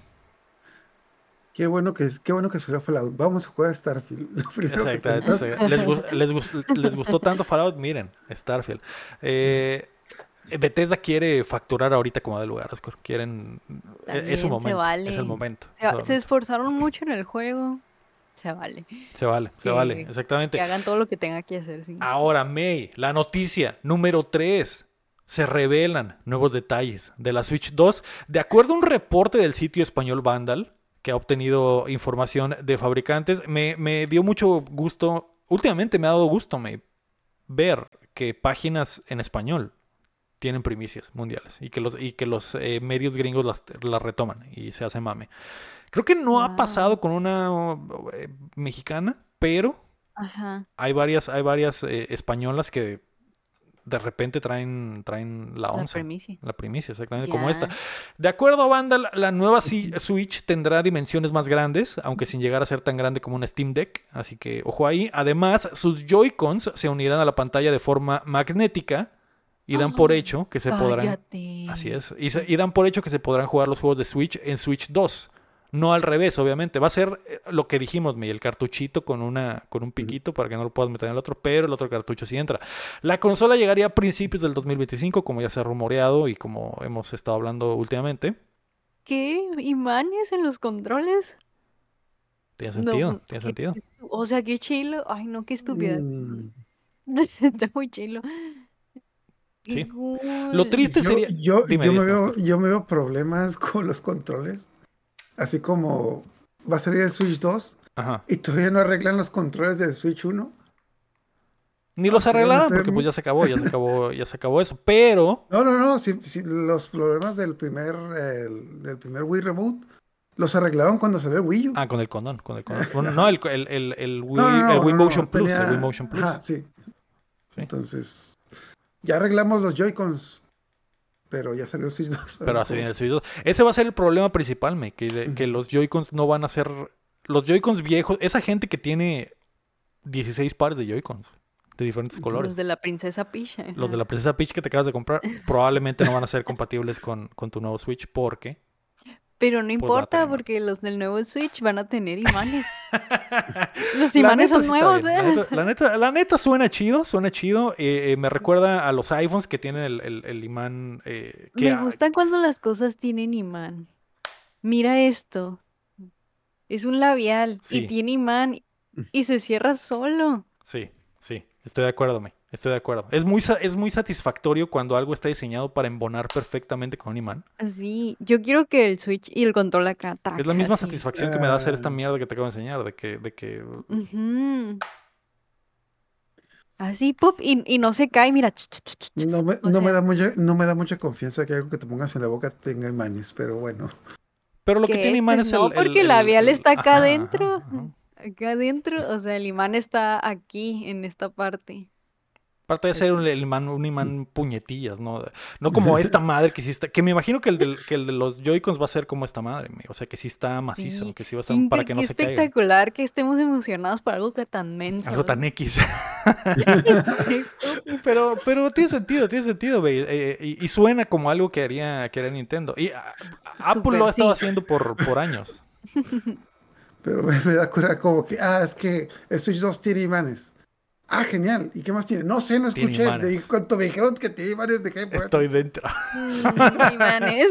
Qué bueno que qué bueno que salió Fallout. Vamos a jugar a Starfield. Lo primero que Exactamente. pensaste. exact- Les, gus- les gus- les gustó tanto Fallout, miren, Starfield. Eh, Bethesda quiere facturar ahorita como de lugar, Ascor. Quieren. e- Es su También se momento. Es el vale. momento. Se, va- So, se esforzaron mucho en el juego. Se vale. se vale, se vale. Que, que Exactamente. hagan todo lo que tenga que hacer, sí. Ahora, May, la noticia número tres. Se revelan nuevos detalles de la Switch dos. De acuerdo a un reporte del sitio español Vandal, que ha obtenido información de fabricantes, me, me dio mucho gusto. Últimamente me ha dado gusto, May, ver que páginas en español tienen primicias mundiales y que los, y que los eh, medios gringos las, las retoman y se hace mame. Creo que no ha Wow. pasado con una eh, mexicana, pero Ajá. hay varias, hay varias eh, españolas que de repente traen, traen la La once. premicia. La primicia, exactamente, Ya. como esta. De acuerdo a Banda, la, la nueva si- Switch tendrá dimensiones más grandes, aunque sin llegar a ser tan grande como una Steam Deck. Así que, ojo ahí. Además, sus Joy-Cons se unirán a la pantalla de forma magnética y dan por ¡Ah! hecho que se podrán... Cállate. Así es. Y, se- y dan por hecho que se podrán jugar los juegos de Switch en Switch dos. No al revés, obviamente. Va a ser eh, lo que dijimos, mi, el cartuchito con una con un piquito para que no lo puedas meter en el otro, pero el otro cartucho sí entra. La consola llegaría a principios del dos mil veinticinco, como ya se ha rumoreado y como hemos estado hablando últimamente. ¿Qué? ¿Imanes en los controles? Tiene No, sentido, pues, tiene qué- sentido. qué estu- o sea, qué chilo. Ay, no, qué estúpida. Mm, Está muy chilo. Qué Sí. cool. Lo triste Yo, sería... yo, Dime, yo, me Díaz, veo, Pascual. yo me veo problemas con los controles. Así como va a salir el Switch dos Ajá. y todavía no arreglan los controles del Switch uno. Ni No los sé, arreglarán me porque pues temo. ya se acabó, ya se acabó, ya se acabó eso. Pero... No, no, no. Si, si los problemas del primer, el- del primer Wii Reboot los arreglaron cuando salió el Wii U. Ah, con el condón, con el condón. Bueno, no, el, el, el, el Wii, no, no, el no, Wii no, Motion no, Plus, el tenía- Wii Motion Plus. Ajá, sí. Sí. Entonces, ya arreglamos los Joy-Cons, pero ya salió el Switch dos. Pero así hace como- bien el Switch dos. Ese va a ser el problema principal, me, que, de- que Ujú. los Joy-Cons no van a ser... Los Joy-Cons viejos, esa gente que tiene dieciséis pares de Joy-Cons de diferentes colores. Los de la princesa Peach. Los de ajá. la Princesa Peach que te acabas de comprar probablemente no van a ser compatibles con, con tu nuevo Switch porque... Pero no Pues va a importa tener imanes. porque los del nuevo Switch van a tener imanes. Los La imanes neta son sí está nuevos, bien. La ¿eh? neta, la neta, la neta suena chido, suena chido. Eh, eh, me recuerda a los iPhones que tienen el, el- el imán. eh, que Me a- gusta cuando las cosas tienen imán. Mira esto. Es un labial Sí. y tiene imán y se cierra solo. Sí, sí, estoy de acuerdo, me. Estoy de acuerdo. Es muy, sa- es muy satisfactorio cuando algo está diseñado para embonar perfectamente con un imán. Así, yo quiero que el Switch y el control acá traca, Es la misma así. satisfacción que me da hacer esta Ah. mierda que te acabo de enseñar, de que, de que Ujú. Así, pop, y, y no se cae, mira. ch, ch, ch, ch, ch. No me, O no me sea, da mucha, no me da mucha confianza que algo que te pongas en la boca tenga imanes, pero bueno. Pero lo que ¿qué? tiene imán Pues es no, el, el- porque el el- labial el- está acá ajá, adentro. ajá, ajá. Acá adentro, o sea, el imán está aquí, en esta parte. Aparte de ser un, Así. el imán, un imán puñetillas, ¿no? No como esta madre que sí está... Que me imagino que el, del- que el de los Joy-Cons va a ser como esta madre, me. O sea, que sí está macizo, Sí, que sí va a qué, estar para incre- que no qué se caiga. espectacular que estemos emocionados por algo que tan menso. Algo tan X. Estúpido. Pero, pero tiene sentido, tiene sentido, güey. Eh, y, y suena como algo que haría, que haría Nintendo. Y ah, Apple Súper, lo ha estado sí. haciendo por, por años. Pero me, me da cura como que, ah, es que el Switch dos tiene imanes. Ah, genial. ¿Y qué más tiene? No sé, no Tiene escuché. imanes. De cuando me dijeron que tiene imanes, dejé de poner Estoy atención. dentro. Mm, imanes.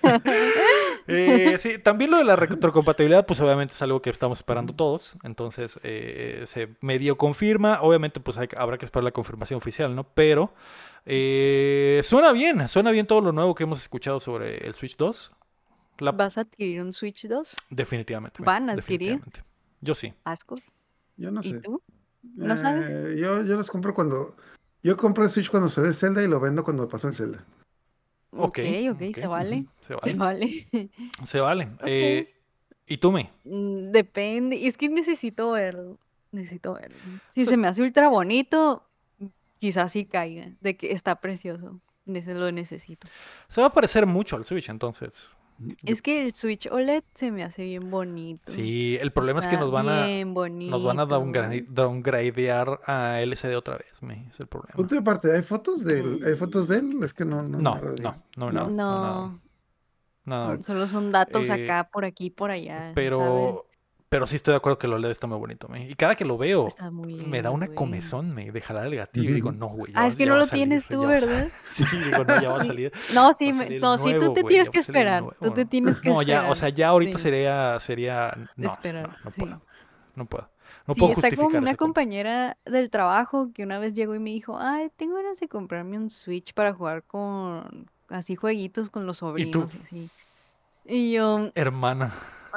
Eh, sí, también lo de la retrocompatibilidad, pues obviamente es algo que estamos esperando todos. Entonces, eh, se medio confirma. Obviamente, pues hay- habrá que esperar la confirmación oficial, ¿no? Pero eh, suena bien, suena bien todo lo nuevo que hemos escuchado sobre el Switch dos. La- ¿Vas a adquirir un Switch dos? Definitivamente. ¿Van a adquirir? definitivamente. Yo sí. Asco. Yo no ¿Y sé. tú? ¿No sabes? Eh, yo, yo los compro cuando. Yo compro el Switch cuando sale el Zelda y lo vendo cuando pasó el Zelda. Ok, Ok, ok, ok. se vale. Se Se vale. vale. Se vale. Eh, ¿y tú, me? Mm, Depende. Es que necesito verlo. Necesito verlo. Si So- se me hace ultra bonito, quizás sí caiga. De que está precioso. Ese lo necesito. Se va a parecer mucho al Switch, entonces. Es que el Switch O L E D se me hace bien bonito. Sí, el problema es que Está nos van a bien bonito. nos van a downgra- downgradear a L C D otra vez, me, es el problema. Punto de parte, ¿hay fotos de él? ¿Hay fotos de él? Es que no, no, No, narra bien. no, no, No. no, no, No, no, solo son datos Eh, acá, por aquí, por allá. ¿sabes? pero pero sí estoy de acuerdo que el O L E D está muy bonito, me. Y cada que lo veo Está muy me da una lindo, güey. comezón, me, de jalar el gatillo y digo, no, güey, ya Ah, va- es que ya no va a lo salir, tienes tú, ya va a ¿verdad? Sí, digo, no, ya va a Sí. salir. No, sí, va a me- salir no, el sí, tú nuevo, te güey, tienes ya que va a salir el esperar. nuevo, Tú te ¿no? tienes que No, esperar. ya, o sea, ya ahorita Sí. sería sería no, Esperar, no, no sí. puedo. No puedo. No Sí, puedo está justificar como una ese compra. compañera del trabajo que una vez llegó y me dijo, ay, tengo ganas de comprarme un Switch para jugar con así jueguitos con los ¿Y tú? sobrinos y así. Y yo, Hermana.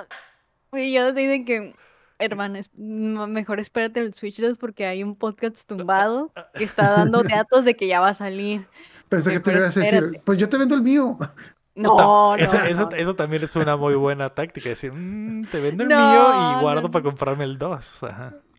y yo así de que, hermana, es- m- mejor espérate el Switch dos porque hay un podcast tumbado que está dando datos de que ya va a salir. Pensé que te Mejor ibas a decir, espérate. pues yo te vendo el mío. No, Puta, no, eso, no. eso, eso también es una muy buena táctica. Decir, "Mm, te vendo el No, mío y guardo no, para no. comprarme el dos. Ajá.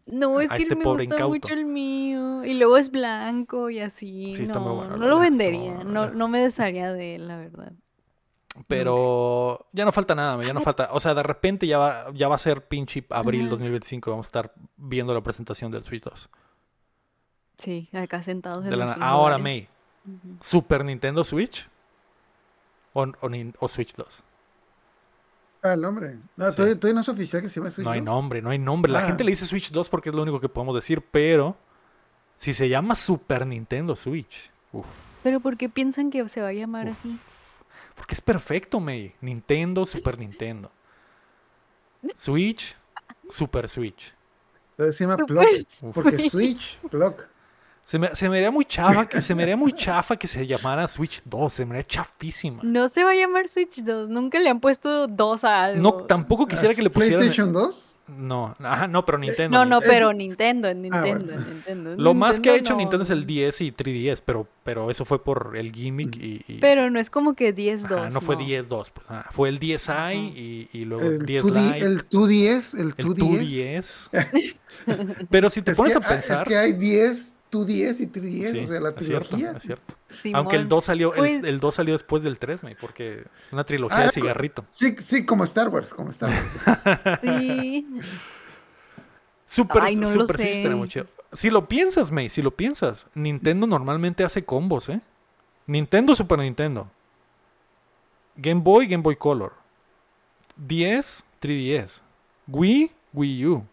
No, es A que este me pobre gusta incauto. mucho el mío. Y luego es blanco y así. Sí, está muy No, bueno, no la lo verdad, está muy vendería. bueno, la No, verdad. no me desharía de él, la verdad. Nunca. Pero ya no falta nada, me, ya no falta. O sea, de repente ya va, ya va a ser pinche abril Ajá. dos mil veinticinco. Vamos a estar viendo la presentación del Switch dos. Sí, acá sentados De en la na- nuestros Ahora, hogares. May, Ujú. ¿Super Nintendo Switch o, o, nin- o Switch dos? Ah, el nombre. No, Sí. todavía, todavía no es oficial que se llama Switch No hay dos. nombre, no hay nombre. La gente Ah, le dice Switch dos porque es lo único que podemos decir, pero si se llama Super Nintendo Switch, uff, Pero ¿por qué piensan que se va a llamar así? porque es perfecto, May. Nintendo, Super Nintendo. Switch, Super Switch. ¿sabes? Se llama Plug. Super Uf. Porque Switch. Switch, Plug. Se me, se me haría muy chafa que se me haría muy chafa que se llamara Switch dos, se me haría chafísima. No se va a llamar Switch dos. Nunca le han puesto dos a No, algo. tampoco quisiera que le pusieran. PlayStation dos. No, ajá, no, pero Nintendo. No, no, Nintendo. pero Nintendo, en Ah, Nintendo, bueno. en Nintendo. Lo más que ha hecho no. Nintendo es el D S y tres D S, pero, pero eso fue por el gimmick y, y- Pero no es como que diez dos. ajá, no fue D S dos, pues, ajá, fue el D S i Ajá. y, y luego El D S dos D, Lite, el dos D S, el el dos dos D S. D S. Pero si te Es pones que, a ah, es pensar, que hay diez, dos D S y tres D S, sí, o sea, la es cierto, trilogía. es cierto. Simón. Aunque el dos salió, el, Pues, el dos salió después del tres, me, porque una trilogía Ah, de co- cigarrito. Sí, sí, como Star Wars, como Star Wars. sí. Super, Ay, no lo Super Switch estaría muy sé. chido. Si lo piensas, May, si lo piensas, Nintendo normalmente hace combos, ¿eh? Nintendo, Super Nintendo. Game Boy, Game Boy Color. D S, tres D S. Wii, Wii U.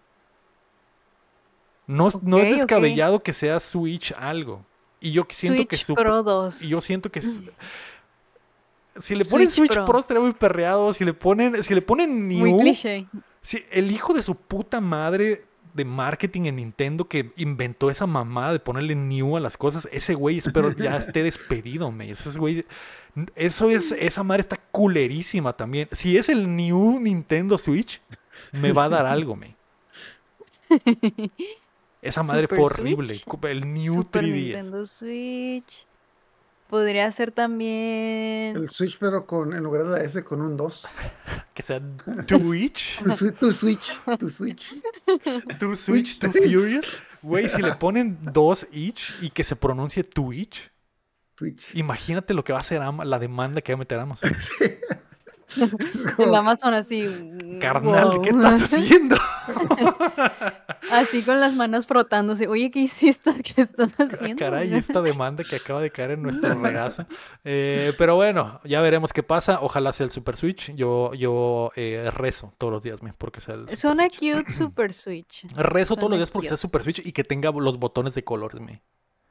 No, es- no Ok, es ok. descabellado que sea Switch algo. Y yo siento que Switch Super- Pro dos. y yo siento que es- si le ponen Switch Switch Pro, Pro. estaría muy perreado. Si le ponen, si le ponen Muy New, cliché. sí, el hijo de su puta madre de marketing en Nintendo que inventó esa mamada de ponerle new a las cosas, ese güey espero ya esté despedido, me. Eso es, güey, eso es, esa madre está culerísima también. Si es el new Nintendo Switch, me va a dar algo, me. Esa madre Super fue horrible. Switch. cu- El new Super tres D S. Nintendo Switch. Podría ser también. El Switch, pero con, en lugar de la S, con un dos. Que sea Twitch. Tu, swi- tu Switch, tu Switch. Two Switch, Two Furious. Güey, si le ponen dos each y que se pronuncie Twitch, Twitch. imagínate lo que va a ser Ama- la demanda que va a meter Amazon. Es El como- Amazon así. mm, Carnal, wow. ¿qué estás haciendo? Así con las manos frotándose. Oye, ¿qué hiciste? ¿Qué estás Ah, haciendo? caray, esta demanda que acaba de caer en nuestro regazo. Eh, pero bueno, ya veremos qué pasa. Ojalá sea el Super Switch. Yo, yo eh, rezo todos los días, me, porque sea el Super Suena Switch. cute Super Switch. Rezo todos los Suena días porque sea cute. Super Switch y que tenga los botones de colores, me.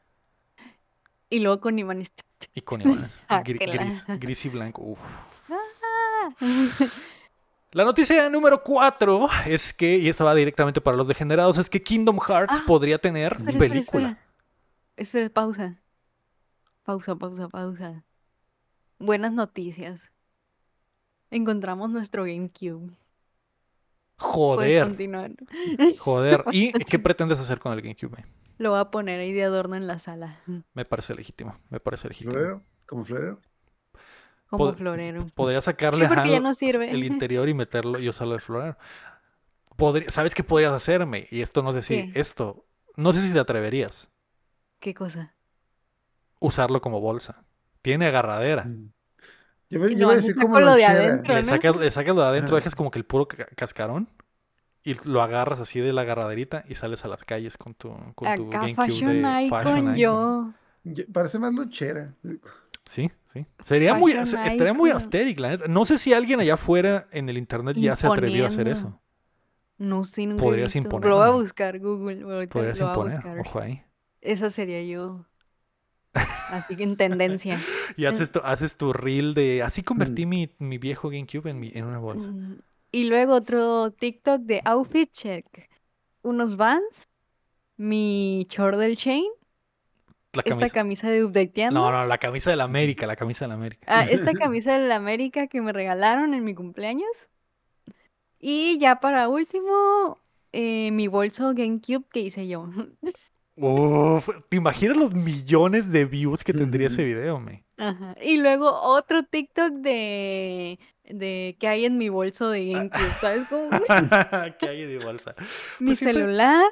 Y luego con imanes. Y con imanes. Ah, Gri- que la- gris, gris y blanco. Uf. Ah. La noticia número cuatro es que, y esta va directamente para los degenerados, es que Kingdom Hearts Ah, podría tener Espera, espera, película. espera. Espera, pausa. Pausa, pausa, pausa. Buenas noticias. Encontramos nuestro GameCube. Puedes Joder, continuar. joder. ¿Y Puedes qué continuar. pretendes hacer con el GameCube? Lo voy a poner ahí de adorno en la sala. Me parece legítimo, me parece legítimo. ¿Florero? ¿Como florero? Como Pod- florero. Podría Sí, sacarle porque ya ajá, no sirve. el interior y meterlo y usarlo de florero. Podría- ¿Sabes qué podrías hacerme? Y esto no sé si, ¿Qué? esto, no sé si te atreverías. ¿Qué cosa? Usarlo como bolsa. Tiene agarradera. Mm. Yo, iba- Y yo iba a nomás decir le como saco lo de lonchera. adentro. Le ¿no? sacas, le sacas lo de adentro, Ajá. dejas como que el puro ca- cascarón y lo agarras así de la agarraderita y sales a las calles con tu, con tu Acá GameCube Fashion de Icon Fashion Icon. yo. Yo- Parece más lonchera. Sí, sí. Sería muy, Fashion estaría muy Icon. asteric, la neta. No sé si alguien allá afuera en el internet ya se atrevió a hacer Imponiendo. eso. No sé, nunca he Podrías visto. Pero lo voy a imponerme. buscar Google. Ahorita Podrías lo voy a imponer, buscar. ojo ahí. Esa sería yo. Así que en tendencia. Y haces tu, haces tu reel de así convertí Mm. mi, mi viejo GameCube en, mi, en una bolsa. Mm, Y luego otro TikTok de outfit check. Unos Vans, mi short del Chain, La esta camisa. camisa de Updateando. No, no, la camisa de la América, la camisa de la América. Ah, esta camisa de la América que me regalaron en mi cumpleaños. Y ya para último, eh, mi bolso GameCube que hice yo. Uf, ¿te imaginas los millones de views que tendría ese Ujú. video, me? Ajá. Y luego otro TikTok de, de qué hay en mi bolso de GameCube, ¿sabes cómo? ¿Qué hay de bolsa? Mi Pues siempre- celular,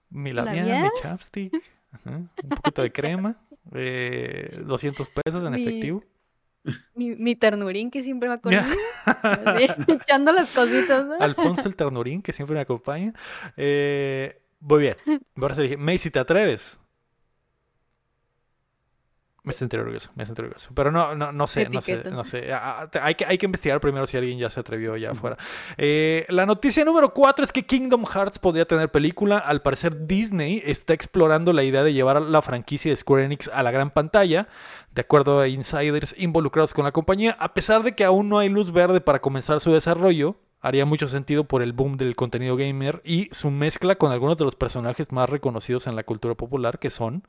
Mi ¿Labial? labial, mi chapstick, ajá, un poquito de crema, eh, doscientos pesos en Mi, efectivo. mi, mi ternurín que siempre va conmigo. Así, echando las cositas, ¿no? Alfonso el Ternurín, que siempre me acompaña. Eh, muy bien. Ahora se dije, Macy, ¿te atreves? Me sentí orgulloso, me sentí orgulloso. Pero no, no, no Te sé, no sé, etiqueto. no sé. Ah, ah, te- Hay que, hay que investigar primero si alguien ya se atrevió allá afuera. Eh, la noticia número cuatro es que Kingdom Hearts podría tener película. Al parecer Disney está explorando la idea de llevar la franquicia de Square Enix a la gran pantalla, de acuerdo a insiders involucrados con la compañía. A pesar de que aún no hay luz verde para comenzar su desarrollo, haría mucho sentido por el boom del contenido gamer y su mezcla con algunos de los personajes más reconocidos en la cultura popular, que son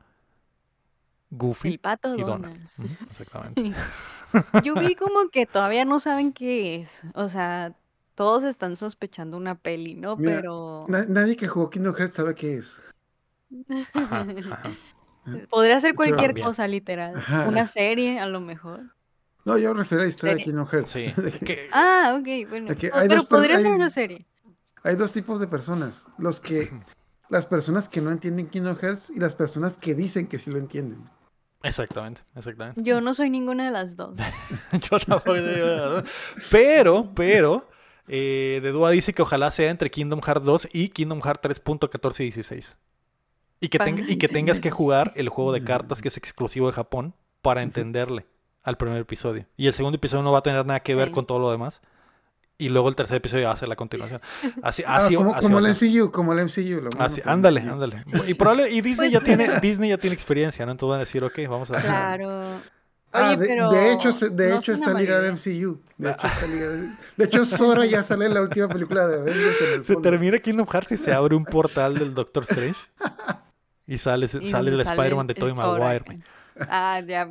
Goofy El pato y Donald. Donald. Ujú, exactamente. Yo vi como que todavía no saben qué es. O sea, todos están sospechando una peli, ¿no? Mira, Pero na- nadie que jugó Kingdom Hearts sabe qué es. Ajá, ajá. podría ser De hecho, cualquier También. cosa, literal. ajá. Una serie, a lo mejor. No, yo me refiero a la historia de Serie. Kingdom Hearts. Sí. De que, Que, Ah, ok, bueno. de que po- hay Pero dos per- podría ser una hay, serie. hay dos tipos de personas. Los que, las personas que no entienden Kingdom Hearts y las personas que dicen que sí lo entienden. exactamente, exactamente. Yo no soy ninguna de las dos. Yo tampoco digo nada. Pero, pero, eh, Dedua dice que ojalá sea entre Kingdom Hearts dos y Kingdom Hearts tres punto catorce y dieciséis. Y que, Pa- tenga- y que tengas que jugar el juego de cartas que es exclusivo de Japón para entenderle al primer episodio. Y el segundo episodio no va a tener nada que ver Sí. con todo lo demás. Y luego el tercer episodio va a ser la continuación. Así, Ah, así, como, así como va a el ser. M C U, como el M C U. Lo mismo Así, que el ándale, M C U. ándale. Y, probable, y Disney, Pues ya tiene, mira. Disney ya tiene experiencia, ¿no? Entonces van a decir, ok, vamos a... Claro. Ah, Oye, de, pero de hecho, se- de no hecho suena está mala ligada al idea. M C U. De hecho, está ligada. De hecho, Sora ya sale en la última película de Avengers en el Se fondo. termina Kingdom Hearts y se abre un portal del Doctor Strange. Y sale, Y sale donde el sale Spider-Man el, de el Tobey Sora Maguire. acá. güey. Ah, ya.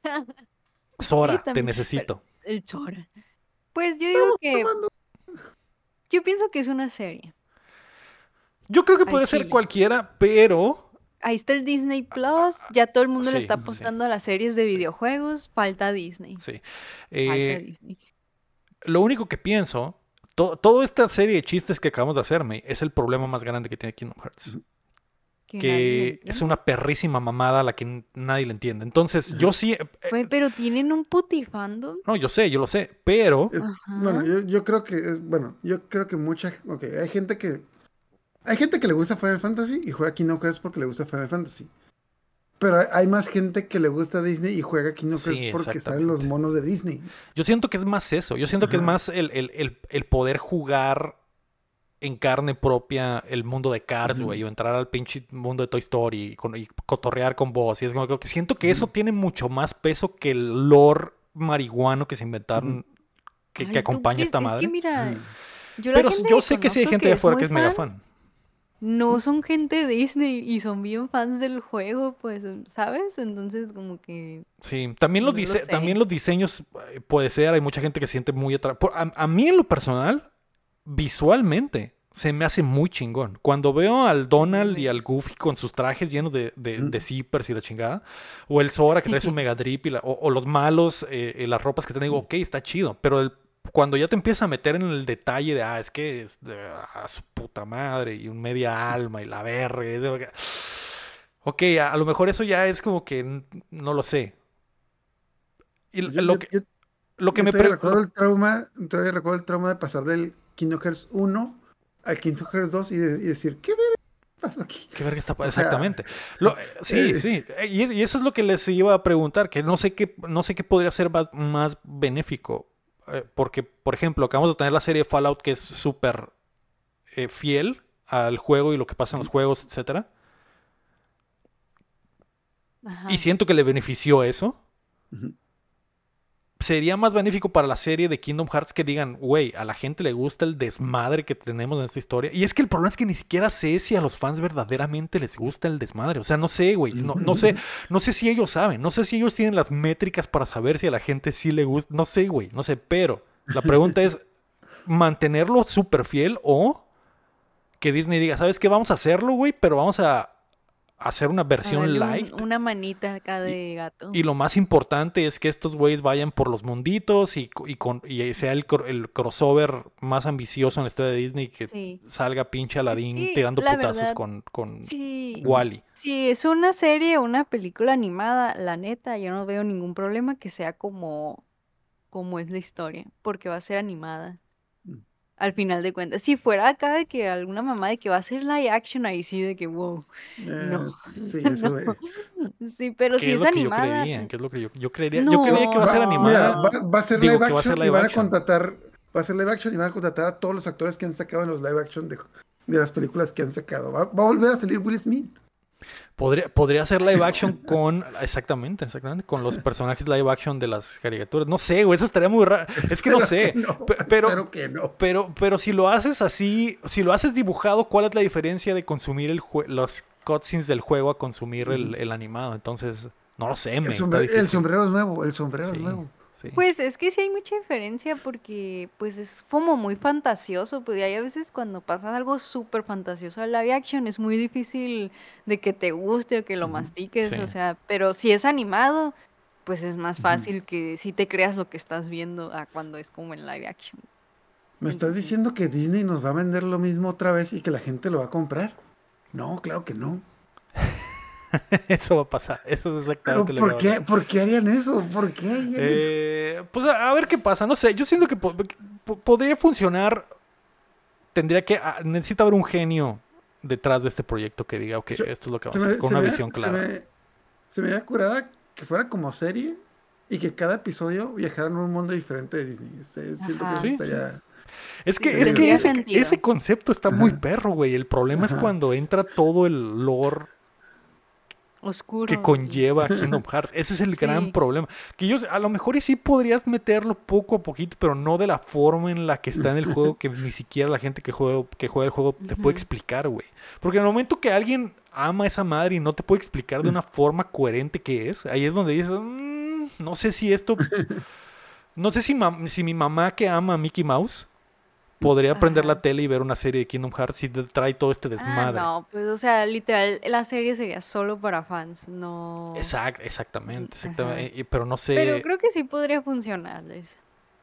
Sora, Sí, te también. necesito. Pero el Sora. Pues yo digo que. Yo pienso que es una serie. Yo creo que Al puede ser chile. cualquiera, pero... Ahí está el Disney Plus. Ya todo el mundo le Sí, está sí, apostando a las series de videojuegos. Falta Disney. sí. Falta Eh, Disney. lo único que pienso, to- toda esta serie de chistes que acabamos de hacerme es el problema más grande que tiene Kingdom Hearts. Que, nadie le Que es entiende. una perrísima mamada a la que n- nadie le entiende. Entonces, yo sí... eh, Güey, pero tienen un puti fandom. no, yo sé, yo lo sé, pero... Es- Ajá. bueno, yo, yo creo que es, bueno, yo creo que mucha, ok, hay gente que, hay gente que le gusta Final Fantasy y juega Kingdom Hearts porque le gusta Final Fantasy. Pero hay, hay más gente que le gusta Disney y juega Kingdom Sí, Hearts porque salen los exactamente. monos de Disney. Yo siento que es más eso. Yo siento que es Ajá. más el, el- el- el poder jugar en carne propia el mundo de Cars, Ujú. güey, o entrar al pinche mundo de Toy Story y, con- y cotorrear con vos. Y es como que siento que eso Ujú. tiene mucho más peso que el lore marihuano que se inventaron, que, que Ay, ¿tú acompaña crees? esta Es que madre. mira, Ajá. yo la Pero gente yo que sé que sí hay conozco gente que de es afuera que muy es mega fan, fan. no son gente de Disney y son bien fans del juego, pues, ¿sabes? Entonces, como que Sí, también los, no lo dise- sé. también los diseños eh, puede ser, hay mucha gente que se siente muy atrás. A, a mí en lo personal, visualmente, se me hace muy chingón. Cuando veo al Donald me y al gusta. Goofy con sus trajes llenos de, de, Ujú. de zippers y la chingada, o el Sora que trae su mega drip, y la- o, o los malos, eh, eh, las ropas que te digo, ok, está chido, pero el- cuando ya te empiezas a meter en el detalle de, ah, es que es de ah, su puta madre y un media alma y la verga, y es de- ok, a, a lo mejor eso ya es como que n- no lo sé. Y Yo, lo yo, que, yo- lo que yo me todavía pre- recuerdo lo- el trauma, todavía recuerdo el trauma de pasar del Kingdom Hearts uno al Kingdom Hearts dos y, de- y decir, ¿qué verga pasó aquí? ¿Qué verga está pa- O sea, exactamente? Lo- eh, sí, eh, sí. eh, Y, y eso es lo que les iba a preguntar, que no sé qué, no sé qué podría ser más, más benéfico. Eh, porque, por ejemplo, acabamos de tener la serie Fallout que es súper eh, fiel al juego y lo que pasa en los juegos, etcétera. Ajá. Y siento que le benefició eso. Ujú. Sería más benéfico para la serie de Kingdom Hearts que digan, güey, a la gente le gusta el desmadre que tenemos en esta historia. Y es que el problema es que ni siquiera sé si a los fans verdaderamente les gusta el desmadre. O sea, no sé, güey. No, no sé, no sé si ellos saben. No sé si ellos tienen las métricas para saber si a la gente sí le gusta. No sé, güey. No sé. Pero la pregunta es, ¿mantenerlo súper fiel o que Disney diga, ¿sabes qué? Vamos a hacerlo, güey, pero vamos a, hacer una A versión darle un- light. una manita acá Y, de gato. y lo más importante es que estos güeyes vayan por los munditos y, co- y, con, y sea el, cro- el crossover más ambicioso en la historia de Disney, que Sí. salga pinche Es Aladdin que, tirando la putazos verdad, con, con sí, Wally. si es una serie o una película animada, la neta, yo no veo ningún problema que sea como, como es la historia, porque va a ser animada. Al final de cuentas, si fuera acá de que alguna mamá de que va a ser live action, ahí sí de que wow, no, Eh, sí, no. eso eh. Sí, pero ¿Qué si es es lo que yo animada, creería? n- ¿Qué es lo que yo, yo creería? Yo creería que no, va a ser Va- mira, animada. va, no. va a ser Digo live que va a ser action y live van a action. contratar, va a ser live action y van a contratar a todos los actores que han sacado en los live action de, de las películas que han sacado. Va, va a volver a salir Will Smith. Podría, podría ser live action con. Exactamente, exactamente. Con los personajes live action de las caricaturas. No sé, güey, eso estaría muy raro. Es que no Espero sé. que no, pe- Pero, espero que no. pero, pero si lo haces así, si lo haces dibujado, ¿cuál es la diferencia de consumir el jue- los cutscenes del juego a consumir el, Ujú. el animado? Entonces, no lo sé, El, me está sombre- el difícil. sombrero es nuevo, el sombrero es Sí, nuevo. sí. Pues es que sí hay mucha diferencia porque pues es como muy fantasioso, pues y hay a veces cuando pasa algo súper fantasioso al live action es muy difícil de que te guste o que lo Ujú. mastiques, Sí. o sea, pero si es animado, pues es más Ujú. fácil que si te creas lo que estás viendo a cuando es como en live action. ¿Me estás Entonces, diciendo que Disney nos va a vender lo mismo otra vez y que la gente lo va a comprar? No, claro que no. Eso va a pasar. Eso es Pero exactamente lo que ¿por va a qué, pasar. por qué harían eso? ¿Por qué harían eso? Eh, pues a, a ver qué pasa. No sé, yo siento que po- po- podría funcionar. Tendría que. ah, necesita haber un genio detrás de este proyecto que diga, ok, Yo- esto es lo que va Se a me, hacer, con se una me- visión se clara. me- se me haría curada que fuera como serie y que cada episodio viajara en un mundo diferente de Disney. Se- Siento que ajá, eso Sí. estaría... Es sí, que, Sí, es que tendría ese, sentido. ese concepto está muy Ajá. perro, güey. El problema es Ajá. cuando entra todo el lore que Oscuro. y- conlleva Kingdom Hearts. Ese es el gran Sí, problema. Que yo, a lo mejor y sí podrías meterlo poco a poquito, pero no de la forma en la que está en el juego, que ni siquiera la gente que juega, que juega el juego te puede ujú. explicar, güey. Porque en el momento que alguien ama a esa madre y no te puede explicar de una forma coherente qué es, ahí es donde dices, "Mm, no sé si esto, no sé si, mam- si mi mamá que ama a Mickey Mouse podría prender la Ajá. tele y ver una serie de Kingdom Hearts si te trae todo este Ah, desmadre. no, pues o sea, literal, la serie sería solo para fans, no. Exact, exactamente, Ajá. exactamente. y- Pero no sé. Pero creo que sí podría funcionarles.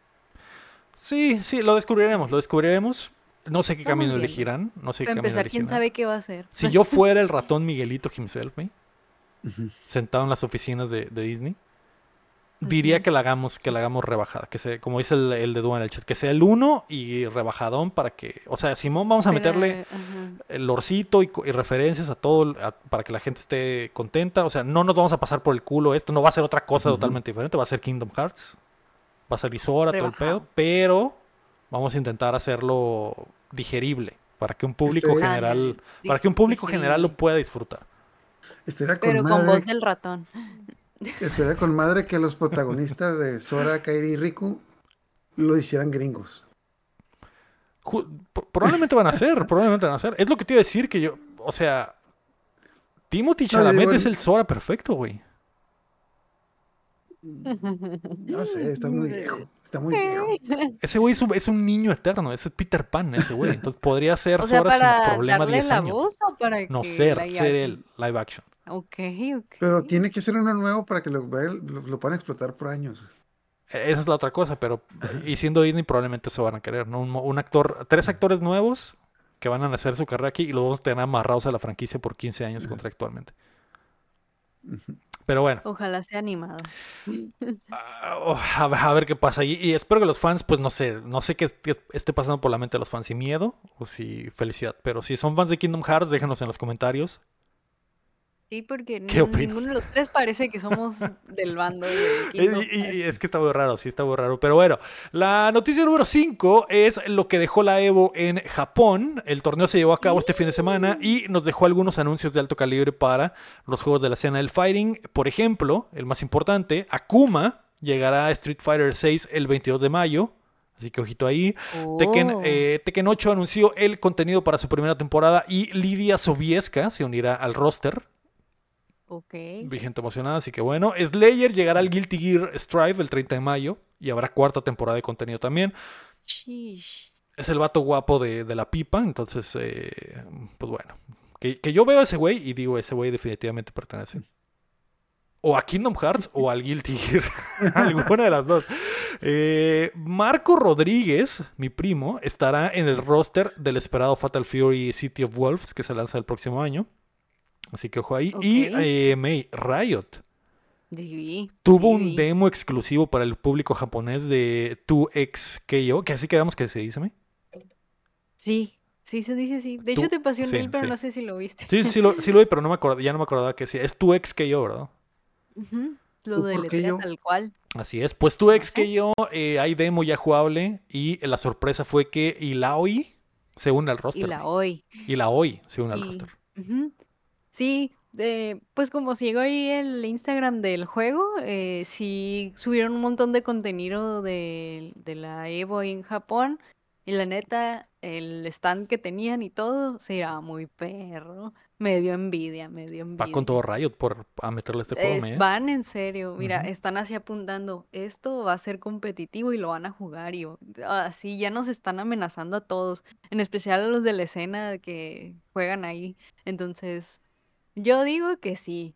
Sí, sí, lo descubriremos, lo descubriremos. No sé qué Vamos camino viendo. elegirán, no sé qué Para camino empezar, quién elegirán. sabe qué va a hacer. Si yo fuera el ratón Miguelito himself, güey, Ujú. sentado en las oficinas de, de Disney, diría Ujú. que la hagamos, que la hagamos rebajada, que sea, como dice el, el de Dua en el chat, que sea el uno y rebajadón para que, o sea, Simón, vamos a Pero, meterle ajá. el lorcito y, co- y referencias a todo a- para que la gente esté contenta. O sea, no nos vamos a pasar por el culo esto, no va a ser otra cosa Ujú. totalmente diferente, va a ser Kingdom Hearts, va a ser Isora, todo el Rebajado. pedo, pero vamos a intentar hacerlo digerible para que un público Este- general, Ándale, para que un público general lo digerible. pueda disfrutar. Estaría con Pero con voz madre, del ratón. estaría con madre que los protagonistas de Sora, Kairi y Riku lo hicieran gringos. Ju- pro- Probablemente van a ser, probablemente van a ser. Es lo que te iba a decir que yo, o sea, Timothy No, yo Chalamet digo, es el Sora perfecto, güey. no sé, está muy viejo. Está muy viejo. Ese güey es un, es un niño eterno, ese es Peter Pan, ese güey. Entonces podría ser O sea, Sora sin para problema darle diez la años. voz o para No, que ser, live ser action. el live action. Ok, ok. Pero tiene que ser uno nuevo para que lo, vea- lo, lo puedan explotar por años. E- Esa es la otra cosa, pero y siendo Disney probablemente eso van a querer, ¿no? Un, mo- un actor, tres actores nuevos que van a hacer su carrera aquí y los vamos a tener amarrados a la franquicia por quince años contractualmente. Pero bueno, Ojalá sea animado. ah, oh, a, ver, a ver qué pasa. Y, y espero que los fans, pues no sé, no sé qué, qué esté pasando por la mente de los fans, si miedo o si felicidad. Pero si son fans de Kingdom Hearts, déjenos en los comentarios. Sí, porque ¿Qué n- opinas? ninguno de los tres parece que somos del bando de Eh, Kingdom Y, y- Hearts. y es que está muy raro, sí está muy raro. Pero bueno, la noticia número cinco es lo que dejó la Evo en Japón. El torneo se llevó a cabo este fin de semana y nos dejó algunos anuncios de alto calibre para los juegos de la escena del fighting. Por ejemplo, el más importante, Akuma llegará a Street Fighter seis el veintidós de mayo. Así que ojito ahí. Tekken, Oh, eh, Tekken ocho anunció el contenido para su primera temporada y Lidia Sobieska se unirá al roster. ok. Vi gente emocionada, así que bueno. Slayer llegará al Guilty Gear Strive el treinta de mayo y habrá cuarta temporada de contenido también. Sheesh. Es el vato guapo de, de la pipa, entonces, eh, pues bueno, Que, que yo veo a ese güey y digo, ese güey definitivamente pertenece o a Kingdom Hearts o al Guilty Gear. Alguna de las dos. Eh, Marco Rodríguez, mi primo, estará en el roster del esperado Fatal Fury City of Wolves, que se lanza el próximo año. Así que ojo ahí. Ok. Y eh, May, Riot Sí, tuvo sí, un vi. demo exclusivo para el público japonés de dos X K O, que así quedamos que se dice, May. Sí, sí se dice así. De hecho, Tú- te pasé un sí, reel, pero sí. no sé si lo viste. Sí, sí, sí lo, sí lo vi, pero no me acordaba, ya no me acordaba que sí. Es dos X K O, ¿verdad? Ujú, Lo ¿Tú por qué deletrea yo? tal cual. Así es. Pues No dos X K sé. O, eh, hay demo ya jugable y la sorpresa fue que Ilaoi se une al Y roster, la May. hoy. Ilaoi se une al Y roster. ujú, sí, de, pues como sigo ahí el Instagram del juego, eh, sí subieron un montón de contenido de, de la Evo ahí en Japón. Y la neta, el stand que tenían y todo, se irá muy perro. Me dio envidia, me dio Va con envidia. todo Riot por a meterle este juego, Es, May, ¿eh? van en serio, mira, Ujú. están así apuntando, esto va a ser competitivo y lo van a jugar y yo- así ya nos están amenazando a todos, en especial a los de la escena que juegan ahí. Entonces, yo digo que sí,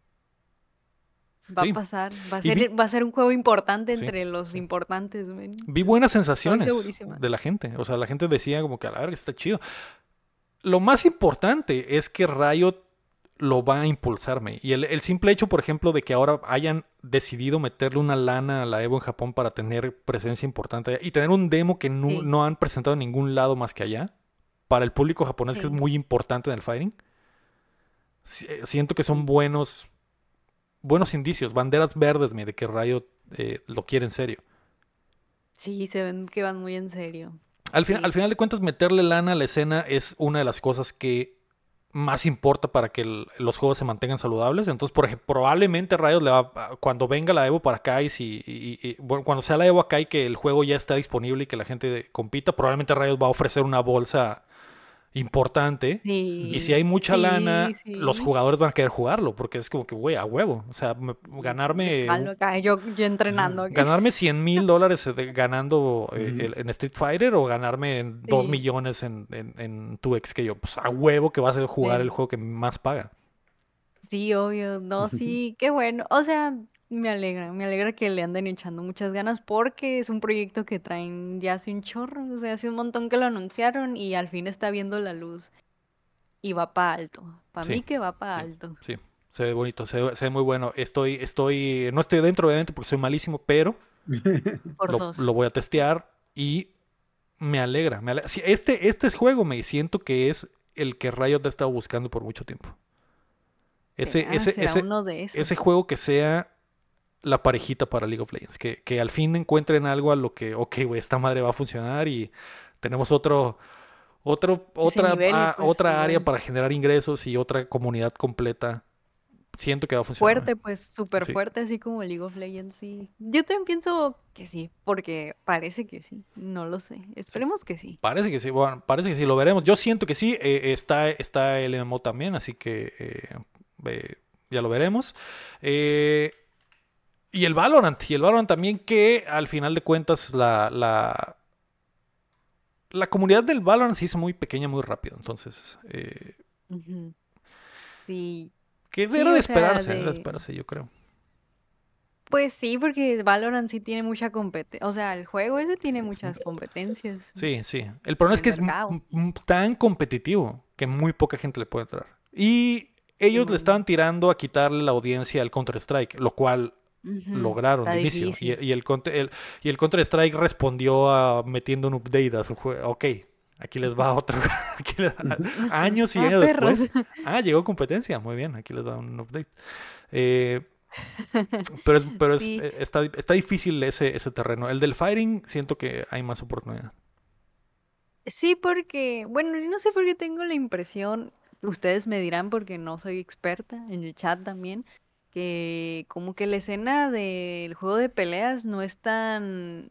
va a Sí. pasar, va a Y ser, vi, va a ser un juego importante sí, entre los sí. importantes, men. Vi buenas Estoy sensaciones segurísima. de la gente. O sea, la gente decía como que a la verga está chido. Lo más importante es que Riot lo va a impulsarme. Y el, el simple hecho, por ejemplo, de que ahora hayan decidido meterle una lana a la Evo en Japón para tener presencia importante allá, y tener un demo que no, Sí, no han presentado en ningún lado más que allá, para el público japonés que es sí, muy importante en el fighting, si- eh, siento que son sí. buenos, buenos indicios, banderas verdes, me, de que Riot eh, lo quiere en serio. Sí, se ven que van muy en serio. Al, fin- al Sí. final de cuentas, meterle lana a la escena es una de las cosas que más importa para que el- los juegos se mantengan saludables. Entonces, por ejemplo, probablemente Riot le va, a- cuando venga la Evo para acá y, si, y- y- bueno, cuando sea la Evo acá y que el juego ya está disponible y que la gente compita, probablemente Riot va a ofrecer una bolsa importante. Y si hay Sí, mucha sí, lana, los sí. jugadores van a querer jugarlo, porque es como que, güey, a huevo. O sea, me- De ganarme jalo acá, yo, yo entrenando acá. ganarme cien mil dólares de- ganando eh, Ujú. el- en Street Fighter o ganarme en dos Sí, millones en, en, en dos X que yo, pues a huevo que vas a jugar el sí, juego que más paga. sí, obvio, no, sí, qué bueno. O sea, me alegra, me alegra que le anden echando muchas ganas porque es un proyecto que traen ya hace un chorro, o sea, hace un montón que lo anunciaron y al fin está viendo la luz y va para alto. Para Sí, mí que va para sí, alto. sí. Se ve bonito, se ve, se ve muy bueno. Estoy, estoy, no estoy dentro obviamente porque soy malísimo, pero Por lo, lo dos. voy a testear y me alegra. Me alegra. Sí, este, este es juego me siento que es el que Riot ha estado buscando por mucho tiempo. Ese, Será, ese, será ese, uno de ese esos. juego que sea la parejita para League of Legends. Que, que al fin encuentren algo a lo que, ok, güey, esta madre va a funcionar y tenemos otro, otro, Ese otra, nivel y ah, pues otra área igual. para generar ingresos y otra comunidad completa. Siento que va a funcionar, güey. Fuerte, pues súper Sí, fuerte, así como League of Legends, sí. Yo también pienso que sí, porque parece que sí. No lo sé. sí. Esperemos que sí. Parece que sí, bueno, parece que sí, lo veremos. Yo siento que sí, eh, está, está el M M O también, así que eh, eh, ya lo veremos. Eh, y el Valorant, y el Valorant también que al final de cuentas la, la, la comunidad del Valorant se hizo muy pequeña muy rápido, entonces, eh, Ujú. Sí, que era sí, de o sea, esperarse, era de de... esperarse, yo creo. Pues sí, porque Valorant sí tiene mucha competencia. O sea, el juego ese tiene Sí. muchas competencias Sí, sí. El problema es del que es m- mercado. m- tan competitivo que muy poca gente le puede entrar. Y ellos le Simón. estaban tirando a quitarle la audiencia al Counter-Strike, lo cual Ujú, lograron está de inicio. Y, difícil. y el, Counter- el- y el Counter-Strike respondió a, metiendo un update a su juego. Ok, aquí les va otro. Aquí les- años y Ah, años perros. después. Ah, llegó competencia. Muy bien, aquí les da un update. Eh, pero es, pero es, Sí, eh, está, está difícil ese, ese terreno. El del fighting, siento que hay más oportunidad. sí, porque, bueno, yo no sé por qué tengo la impresión, ustedes me dirán porque no soy experta, en el chat también, que como que la escena del juego de peleas no es tan,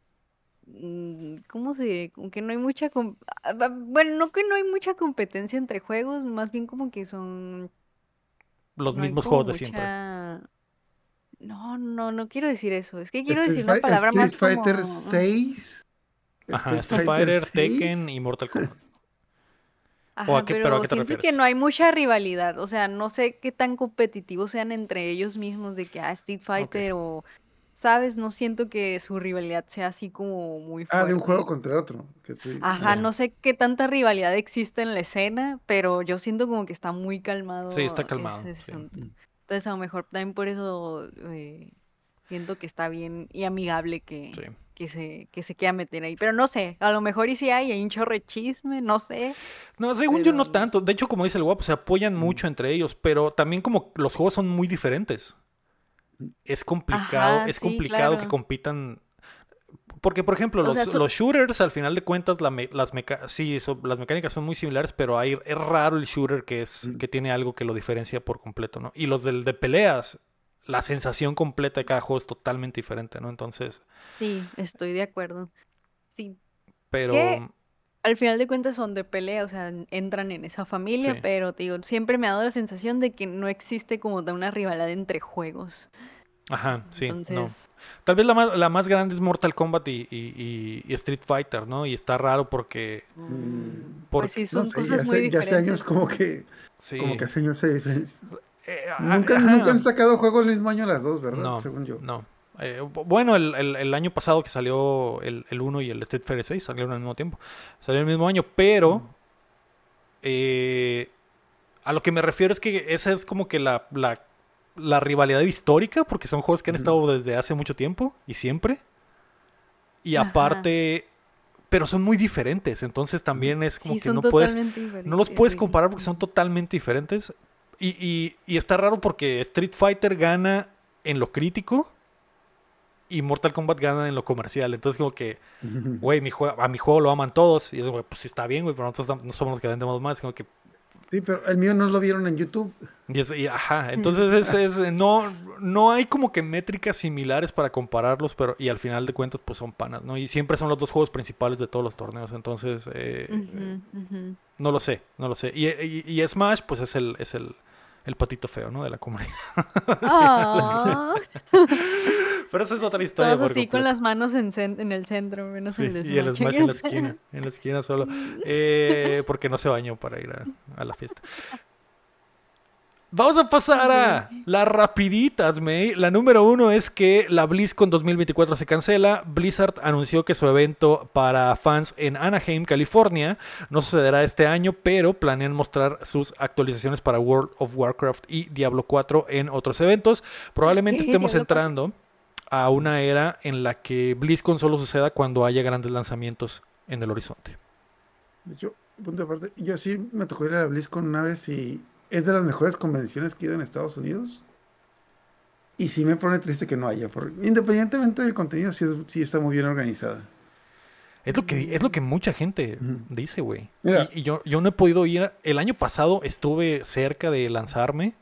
mm, ¿cómo se dice? Como que no hay mucha, com- ah, ah, bueno, no que no hay mucha competencia entre juegos, más bien como que son, Los no hay mismos como juegos de siempre. mucha, no, no, no quiero decir eso, es que quiero Street, decir una Fi- palabra Street más Fighter como, seis. Ajá, Street Street Fighter Fighter, Tekken seis. y Mortal Kombat. ¿O a Ajá, qué, pero a pero qué te siento que refieres? no hay mucha rivalidad. O sea, no sé qué tan competitivos sean entre ellos mismos de que, ah, Street Ok. Fighter o, ¿sabes? No siento que su rivalidad sea así como muy Ah, de un juego fuerte. contra otro. Que tú- Sí. Ajá, ah. no sé qué tanta rivalidad existe en la escena, pero yo siento como que está muy Sí, está calmado calmado, ese sí. asunto. Mm. Entonces, a lo mejor también por eso eh, siento que está bien y amigable Sí. que, que se, que se quiera meter ahí. Pero no sé, a lo mejor y si hay, hay un chorro de chisme, no sé, No, según yo pero no no tanto. sé. De hecho, como dice el guapo, se apoyan Mm. mucho entre ellos, pero también como los juegos son muy diferentes. Es complicado, Ajá, es sí, complicado que claro. compitan. Porque, por ejemplo, O sea, los, su- los shooters, al final de cuentas, la me- las, meca- sí, so- las mecánicas son muy similares, pero hay, es raro el shooter que, es, Mm. que tiene algo que lo diferencia por completo, ¿no? Y los del de peleas, la sensación completa de cada juego es totalmente diferente, ¿no? Entonces, sí, estoy de acuerdo. Sí, que pero al final de cuentas son de pelea, o sea, n- entran en esa familia, sí. pero te digo, siempre me ha dado la sensación de que no existe como de una rivalidad entre juegos. Ajá, sí, no. Entonces, Tal vez la más, la más grande es Mortal Kombat y, y- y- y Street Fighter, ¿no? Y está raro porque, mm, Mm. pues porque sí, No son sé, ya cosas muy hace, ya hace años diferentes. como que, como que sí. hace años se diferencia. Eh, a- Nunca, nunca han ajá. sacado juego el mismo año las dos, ¿verdad? No, Según yo. no. Eh, bu- bueno, el, el- el año pasado que salió el, el uno y el Street Fighter seis salieron al mismo tiempo. Salió el mismo año, pero Mm. eh, a lo que me refiero es que esa es como que la, la, la rivalidad histórica, porque son juegos que han Ujú. estado desde hace mucho tiempo y siempre. Y Ajá. aparte, pero son muy diferentes, entonces Ujú. también es como Sí, que son no puedes, totalmente no los diferentes, puedes sí. comparar porque son totalmente diferentes. Y, y, y está raro porque Street Fighter gana en lo crítico y Mortal Kombat gana en lo comercial. Entonces como que, Ujú. güey, mi juego, a mi juego lo aman todos. Y es como, pues sí está bien, güey, pero nosotros tam- no somos los que vendemos más. Como que, Sí, pero el mío no lo vieron en YouTube. y es- y ajá, Mm. entonces es, es- no, no hay como que métricas similares para compararlos, pero y al final de cuentas pues son panas, ¿no? Y siempre son los dos juegos principales de todos los torneos. Entonces, eh, eh, Ujú, ujú. no lo sé, no lo sé. Y, y- y Smash pues es el, es el, el patito feo, ¿no? De la comunidad. Ah. Pero esa es otra historia Todos por así con completo. las manos en, cen- en el centro, menos Sí, el de y el Smash. Smash en la esquina, en la esquina solo, eh, porque no se bañó para ir a, a la fiesta. Vamos a pasar a Sí. las rapiditas, May. La número uno es que la BlizzCon dos mil veinticuatro se cancela. Blizzard anunció que su evento para fans en Anaheim, California, no sucederá este año, pero planean mostrar sus actualizaciones para World of Warcraft y Diablo cuatro en otros eventos. Probablemente ¿Qué? estemos ¿Diablo cuatro? entrando a una era en la que BlizzCon solo suceda cuando haya grandes lanzamientos en el horizonte. De hecho, punto aparte, yo sí me tocó ir a la BlizzCon una vez y es de las mejores convenciones que he ido en Estados Unidos. Y sí me pone triste que no haya, porque independientemente del contenido, sí, es- sí está muy bien organizada. Es lo que, es lo que Mm. mucha gente Ujú. dice, güey. Y, Mira, y yo, yo no he podido ir. El año pasado estuve cerca de lanzarme,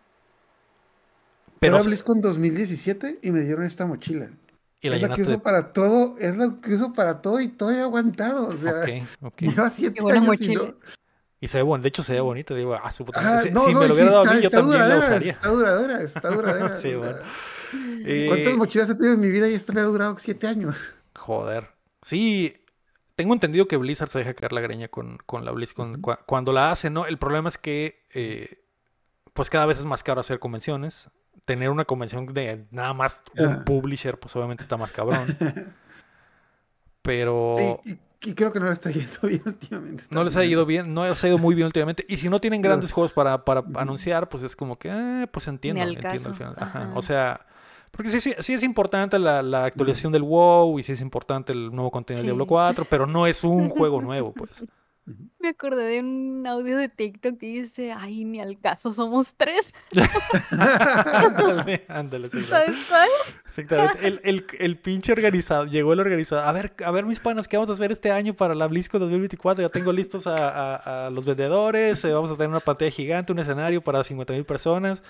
fue pero la se- BlizzCon dos mil diecisiete y me dieron esta mochila. y la Es la que llenaste uso de... para todo, es la que uso para todo y todo he aguantado. O Ok, sea, ok. lleva Qué siete buena años y mochila. no. Y se ve bueno, de hecho se ve bonita, digo, ah, su puta madre. Ah, Si, no, si no, me y lo sí, hubiera dado a mí, está, yo está también la duradera, usaría. está duradera, está duradera. Sí, O bueno. sea, ¿cuántas Eh, mochilas he tenido en mi vida y esta me ha durado siete años? joder. Sí, tengo entendido que Blizzard se deja caer la greña con, con la BlizzCon Ujú. cua- cuando la hace, ¿no? El problema es que, eh, pues cada vez es más caro hacer convenciones. Tener una convención de nada más un Ah. publisher, pues obviamente está más cabrón. Sí, Pero y, y creo que no le está yendo bien últimamente no les también ha a ido los, bien, no les ha ido muy bien últimamente. Y si no tienen grandes juegos los- para, para ujú. anunciar, pues es como que, eh, pues Ni entiendo, al entiendo al caso. final. Ajá. Ajá. O sea, porque sí, sí, sí es importante la, la Ujú. actualización del WoW y sí es importante el nuevo contenido del Diablo Sí. cuatro, pero no es un juego nuevo, pues. Ujú. Me acordé de un audio de TikTok que dice, ay, ni al caso somos tres. Ándale, ándale, exactamente. ¿Sabes cuál? Exactamente. El, el, el pinche organizado, llegó el organizador. A ver, a ver, mis panas, ¿qué vamos a hacer este año para la BlizzCon dos mil veinticuatro? Ya tengo listos a, a- a los vendedores, eh, vamos a tener una pantalla gigante, un escenario para cincuenta mil personas.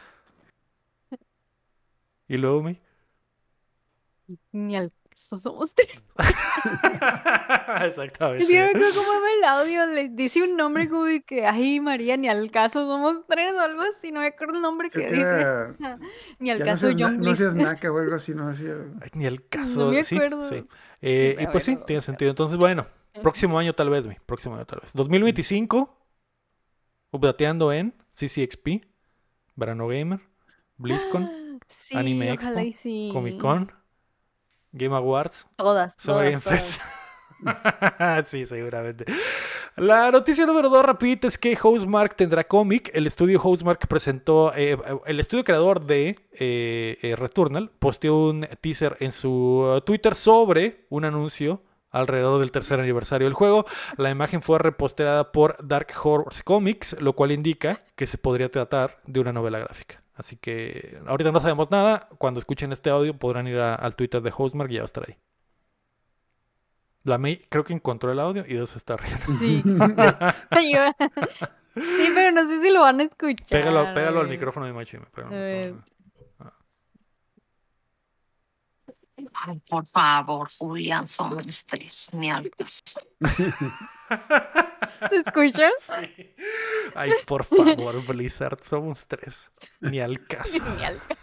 Y luego, me... Ni al caso somos tres. Exactamente. Es que no me acuerdo cómo va el audio. Le dice un nombre como de que, ay, María, ni al caso somos tres o algo así. No me acuerdo el nombre Creo que que dice. era, Ni al ya no caso seas, na- John no Bliss. seas naca o algo así, no hacía. Ay, ni el No me caso. Sí, sí. acuerdo. Eh, y A pues ver, sí, lo voy a tiene buscar. sentido. Entonces, bueno, próximo año tal vez, mi. Próximo año tal vez. dos mil veinticinco, updateando en C C X P, Verano Gamer, BlizzCon, Sí, Anime ojalá Expo, y Comic sí. Con, Game Awards, Todas, Summer todas, Game todas. Fest. Sí, seguramente. La noticia número dos, rapidita, es que Housemarque tendrá cómic. El estudio Housemarque presentó, eh, el estudio creador de eh, eh, Returnal posteó un teaser en su uh, Twitter sobre un anuncio alrededor del tercer aniversario del juego. La imagen fue reposteada por Dark Horse Comics, lo cual indica que se podría tratar de una novela gráfica. Así que ahorita no sabemos nada. Cuando escuchen este audio podrán ir a- al Twitter de Housemarque y ya va a estar ahí. La May creo que encontró el audio y Dios se está riendo. Sí. Ayuda. Sí, pero no sé si lo van a escuchar. Pégalo, a pégalo al ver. micrófono de Machime. Pégalo A al ver. micrófono. Ay, por favor, Julián, somos tres, ni al caso. ¿Se escucha? Sí. Ay, por favor, Blizzard, somos tres. Ni al caso. Ni al caso.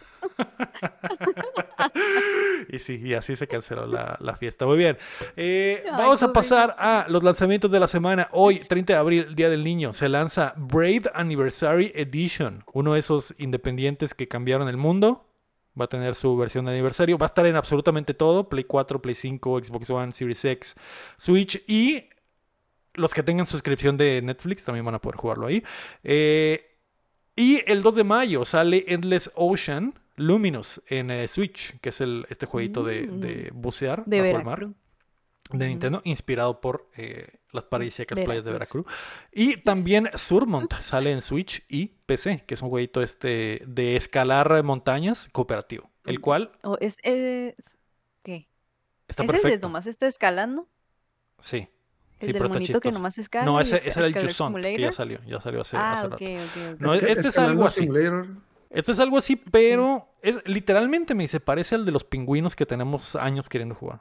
Y sí, y así se canceló la, la fiesta. Muy bien. Eh, Ay, vamos a pasar pobrecito. a los lanzamientos de la semana. Hoy, treinta de abril, Día del Niño, se lanza Braid Anniversary Edition. Uno de esos independientes que cambiaron el mundo. Va a tener su versión de aniversario. Va a estar en absolutamente todo. Play cuatro, Play cinco, Xbox One, Series X, Switch. Y los que tengan suscripción de Netflix también van a poder jugarlo ahí. Eh, y el dos de mayo sale Endless Ocean Luminous en eh, Switch, que es el, este jueguito de, Mm. de bucear De bajo el mar Veracruz. de Ujú. Nintendo, inspirado por eh, las paradisíacas playas de Veracruz. Veracruz. Y también Surmont sale en Switch y P C, que es un jueguito este de escalar montañas cooperativo, el Mm. cual O es, es- ¿Qué? está ¿Ese es de perfecto. nomás está escalando? Sí, ¿El sí, del pero está monito que chistoso. nomás escala? No, y ese, esca- ese era el Escalar Jusant, que ya Simulator? salió, ya salió hace, Ah, hace ok, rato. ok, ok. No, Esca- este es Escalando algo así. Simulator. Este es algo así, pero es literalmente me dice, parece al de los pingüinos que tenemos años queriendo jugar.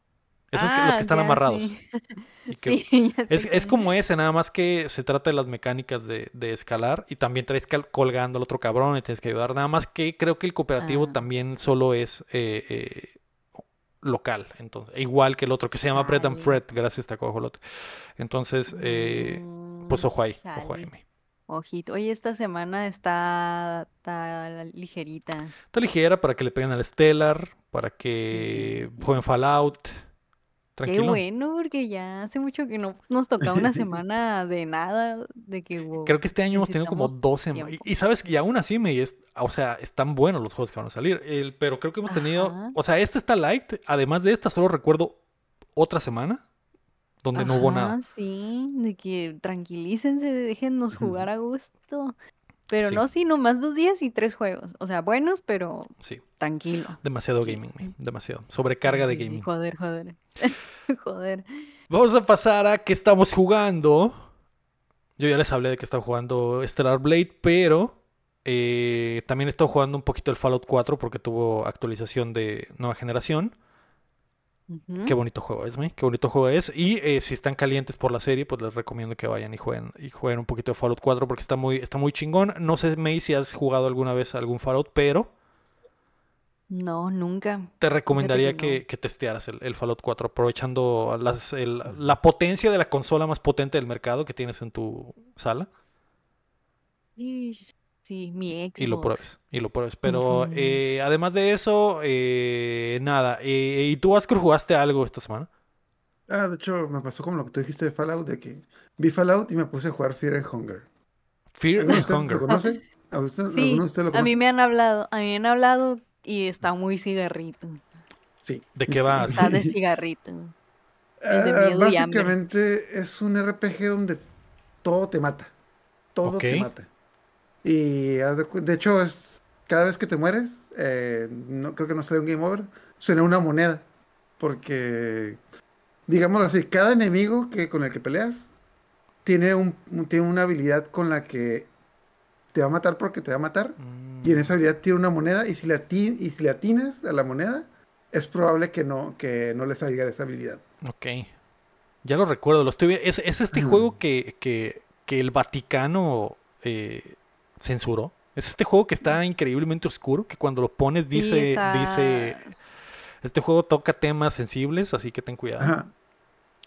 Esos que, los que Ah, están ya, amarrados. sí. Y que- Sí, ya sé Es, es cuál. como ese, nada más que se trata de las mecánicas de, de escalar y también traes cal- colgando al otro cabrón y tienes que ayudar. Nada más que creo que el cooperativo Ah. también solo es eh, eh, local, entonces, igual que el otro, que se llama Bread and Chale. Fred, gracias a Coajolote. Entonces, eh, pues Mm, ojo ahí, ojo ahí. chale. mi. Ojito. Oye, esta semana está, está ligerita. Está ligera para que le peguen al Stellar, para que Sí. jueguen Fallout. Qué Tranquilo. bueno, porque ya hace mucho que no nos tocaba una semana de nada, de que wow, Creo que este año hemos tenido como necesitamos dos semanas. Y, tiempo. y sabes, y aún así, me, es, o sea, están buenos los juegos que van a salir. El- pero creo que hemos tenido, Ajá, o sea, este está light. Además de esta, solo recuerdo otra semana donde no hubo nada. ajá, sí, de que tranquilícense, déjennos Ujú. jugar a gusto. Pero Sí, no, sí, nomás dos días y tres juegos. O sea, buenos, pero sí. tranquilo. Demasiado gaming, mi, demasiado. Sobrecarga de Sí, sí, gaming. joder, joder. Joder. Vamos a pasar a que estamos jugando. Yo ya les hablé de que estaba jugando Stellar Blade, pero eh, también he estado jugando un poquito el Fallout cuatro porque tuvo actualización de nueva generación. Ujú. Qué bonito juego es, ¿me? Qué bonito juego es. Y eh, si están calientes por la serie, pues les recomiendo que vayan y jueguen, y jueguen un poquito de Fallout cuatro porque está muy, está muy chingón. No sé, May, si has jugado alguna vez algún Fallout, pero No, nunca. te Fíjate recomendaría que no. que, que testearas el, el Fallout cuatro, aprovechando las- el- la potencia de la consola más potente del mercado que tienes en tu sala Ish, sí, mi y lo Xbox. pruebes. Y lo pruebes. Pero Ujú. eh, además de eso, eh, nada. Eh, ¿y tú, Askur, jugaste algo esta semana? Ah, de hecho, me pasó como lo que tú dijiste de Fallout, de que vi Fallout y me puse a jugar Fear and Hunger. Fear ¿Alguno de and ustedes lo Hunger. conoce? ¿A usted- ¿Alguno de Sí, ustedes lo a mí conoce? me han hablado, a mí me han hablado y está muy cigarrito. Sí. ¿De qué Sí. va? Está de cigarrito. El de Ah, miedo y hambre. básicamente es un R P G donde todo te mata. Todo Ok. te mata. Y haz de, cu- de hecho, es cada vez que te mueres, eh, no creo que no sale un game over, suena una moneda. Porque, digámoslo así, cada enemigo que, con el que peleas tiene, un, un- tiene una habilidad con la que te va a matar porque te va a matar. Y en esa Mm, habilidad tiene una moneda. Y si le, ati- y si le atinas a la moneda, es probable que no, que no le salga de esa habilidad. ok. Ya lo recuerdo. Lo estoy vi- es, es este Ajá. juego que, que, que el Vaticano eh, censuró. Es este juego que está increíblemente oscuro, que cuando lo pones Sí, dice, está. dice, este juego toca temas sensibles, así que ten cuidado. Ajá.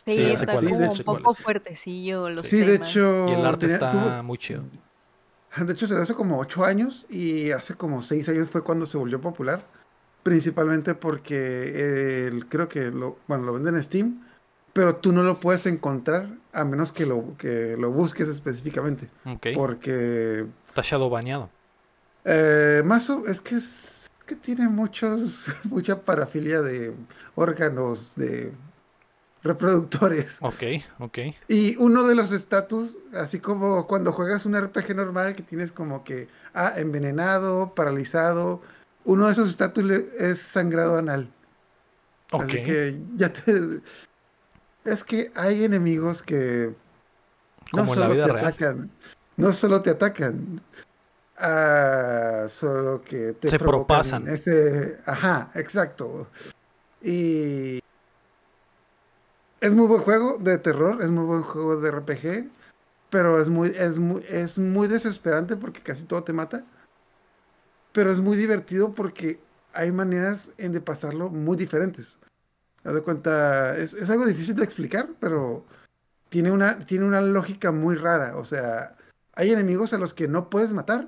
Sí, Sí, ya Ah, sé está cuál sí, es, de como ya un sé hecho, cuál poco es. fuertecillo los Sí. sí, de temas. Y el hecho, arte tenía, tuvo, está muy chido. de hecho, se hace como ocho años y hace como seis años fue cuando se volvió popular. Principalmente porque el- creo que lo, bueno, lo venden en Steam, pero tú no lo puedes encontrar a menos que lo, que lo busques específicamente. Ok. Porque Está shadow baneado. eh, más o- es que es que tiene muchos, mucha parafilia de órganos, de reproductores. Ok, ok. Y uno de los estatus, así como cuando juegas un R P G normal que tienes como que, ah, envenenado, paralizado, uno de esos estatus le- es sangrado anal. Ok. Así que ya te... Es que hay enemigos que no Como en la solo vida te real. atacan, no solo te atacan, ah, solo que te Se provocan propasan. ese... Ajá, exacto. Y es muy buen juego de terror, es muy buen juego de R P G, pero es muy, es muy, es muy desesperante porque casi todo te mata. Pero es muy divertido porque hay maneras en de pasarlo muy diferentes. Haz de cuenta, es, es algo difícil de explicar, pero tiene una, tiene una lógica muy rara. O sea, hay enemigos a los que no puedes matar,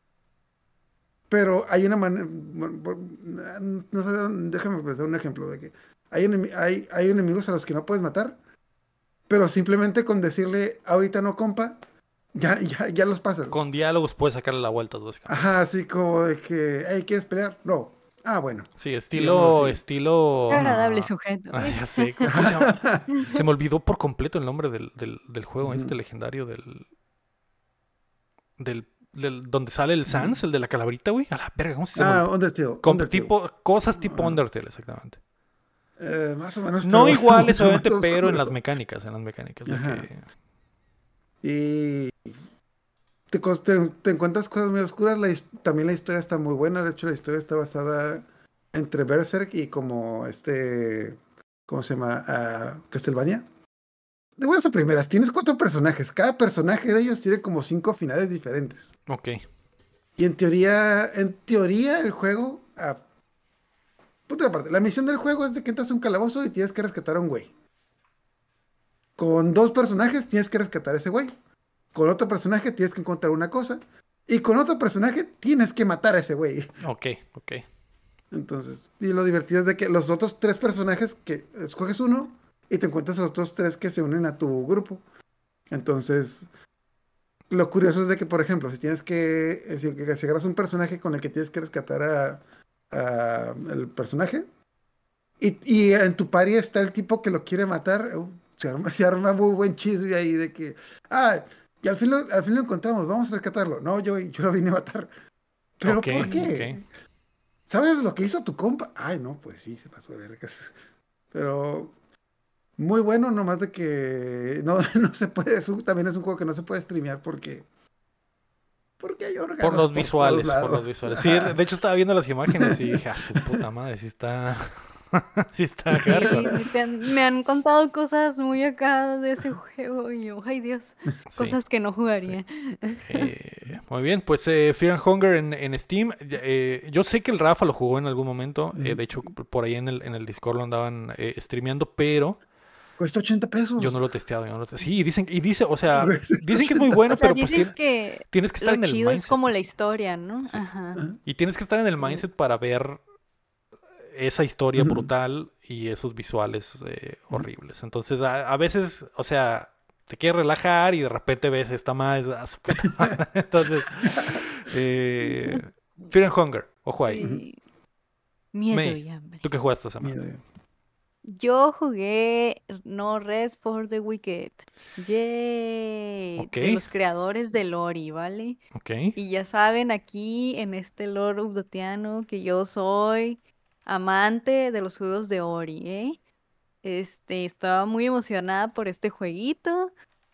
pero hay una manera... No sé, déjame pensar un ejemplo de que hay, enemi- hay, hay enemigos a los que no puedes matar, pero simplemente con decirle, ahorita no, compa, ya, ya, ya los pasas. Con diálogos puedes sacarle la vuelta, básicamente. Ajá, así como de que, hey, ¿quieres pelear? No. Ah, bueno, Sí, digámoslo estilo, así. Qué estilo. agradable ah, sujeto, ah, ¿eh? ya sé. ¿Cómo se llama? Se me olvidó por completo el nombre del, del, del juego este Ujú, legendario del, del, del donde sale el ujú. Sans, el de la calaverita, güey. A la verga, ¿cómo se llama? Ah, Undertale, Como Undertale. tipo, cosas tipo Ajá. Undertale, exactamente. Eh, más o menos, No pero es iguales, mucho obviamente, más pero en las oscuro. mecánicas, en las mecánicas de Ajá. que. Y te, cos- te- te encuentras cosas muy oscuras. La his- también la historia está muy buena. De hecho, la historia está basada entre Berserk y como este, ¿cómo se llama? Ah, Castlevania. De buenas a primeras, tienes cuatro personajes. Cada personaje de ellos tiene como cinco finales diferentes. Ok, Y en teoría, en teoría, el juego, a punto de aparte, la misión del juego es de que entras a un calabozo y tienes que rescatar a un güey. Con dos personajes tienes que rescatar a ese güey. Con otro personaje tienes que encontrar una cosa. Y con otro personaje tienes que matar a ese güey. ok, ok. Entonces, y lo divertido es de que los otros tres personajes que escoges uno y te encuentras a los otros tres que se unen a tu grupo. Entonces, lo curioso es de que, por ejemplo, si tienes que, eh, si, que si agarras un personaje con el que tienes que rescatar a, a el personaje, y, y en tu party está el tipo que lo quiere matar, uh, se arma, se arma muy buen chisme ahí de que, ah, y al fin lo, al fin lo encontramos, vamos a rescatarlo. No, yo, yo lo vine a matar. ¿Pero Ok, por ok. qué? ¿Sabes lo que hizo tu compa? Ay, no, pues sí, se pasó de vergas. Pero muy bueno, nomás de que no, no se puede, es un- también es un juego que no se puede streamear porque, porque hay Por órganos los por todos visuales, por los lados. visuales. Sí, de Ajá. de hecho estaba viendo las imágenes y dije, a su puta madre, sí está. Sí está hardcore. Sí, sí, te han- me han contado cosas muy acá de ese juego y yo, ay Dios, Sí, cosas que no sí. jugaría. Eh, muy bien, pues eh, Fear and Hunger en, en Steam. Ya, eh, yo sé que el Rafa lo jugó en algún momento. eh, Ujú. de hecho, p- por ahí en el, en el Discord lo andaban eh, streameando, pero Cuesta ochenta yo pesos. no lo he testeado. Yo no lo te- Sí, dicen, y dice, o sea, Cuesta dicen que es muy ochenta. O bueno, sea, pero pues dicen tiene- que tienes que estar lo en el chido es mindset. como la historia, ¿no? Sí. Ajá. Ajá. Y tienes que estar en el Sí. mindset para ver esa historia Ujú. brutal y esos visuales eh, Ujú. horribles. Entonces, a, a veces, o sea, te quieres relajar y de repente ves esta más a su puta madre. Entonces, eh, Fear and Hunger, ojo ahí. Ujú. Sí. Miedo May, y hambre. ¿tú qué jugaste esta semana? Miedo. Yo jugué No Rest for the Wicked. Yay. Ok, De los creadores de Lori, ¿vale? ok. Y ya saben, aquí en este lore updotiano que yo soy amante de los juegos de Ori, ¿eh? Este, estaba muy emocionada por este jueguito.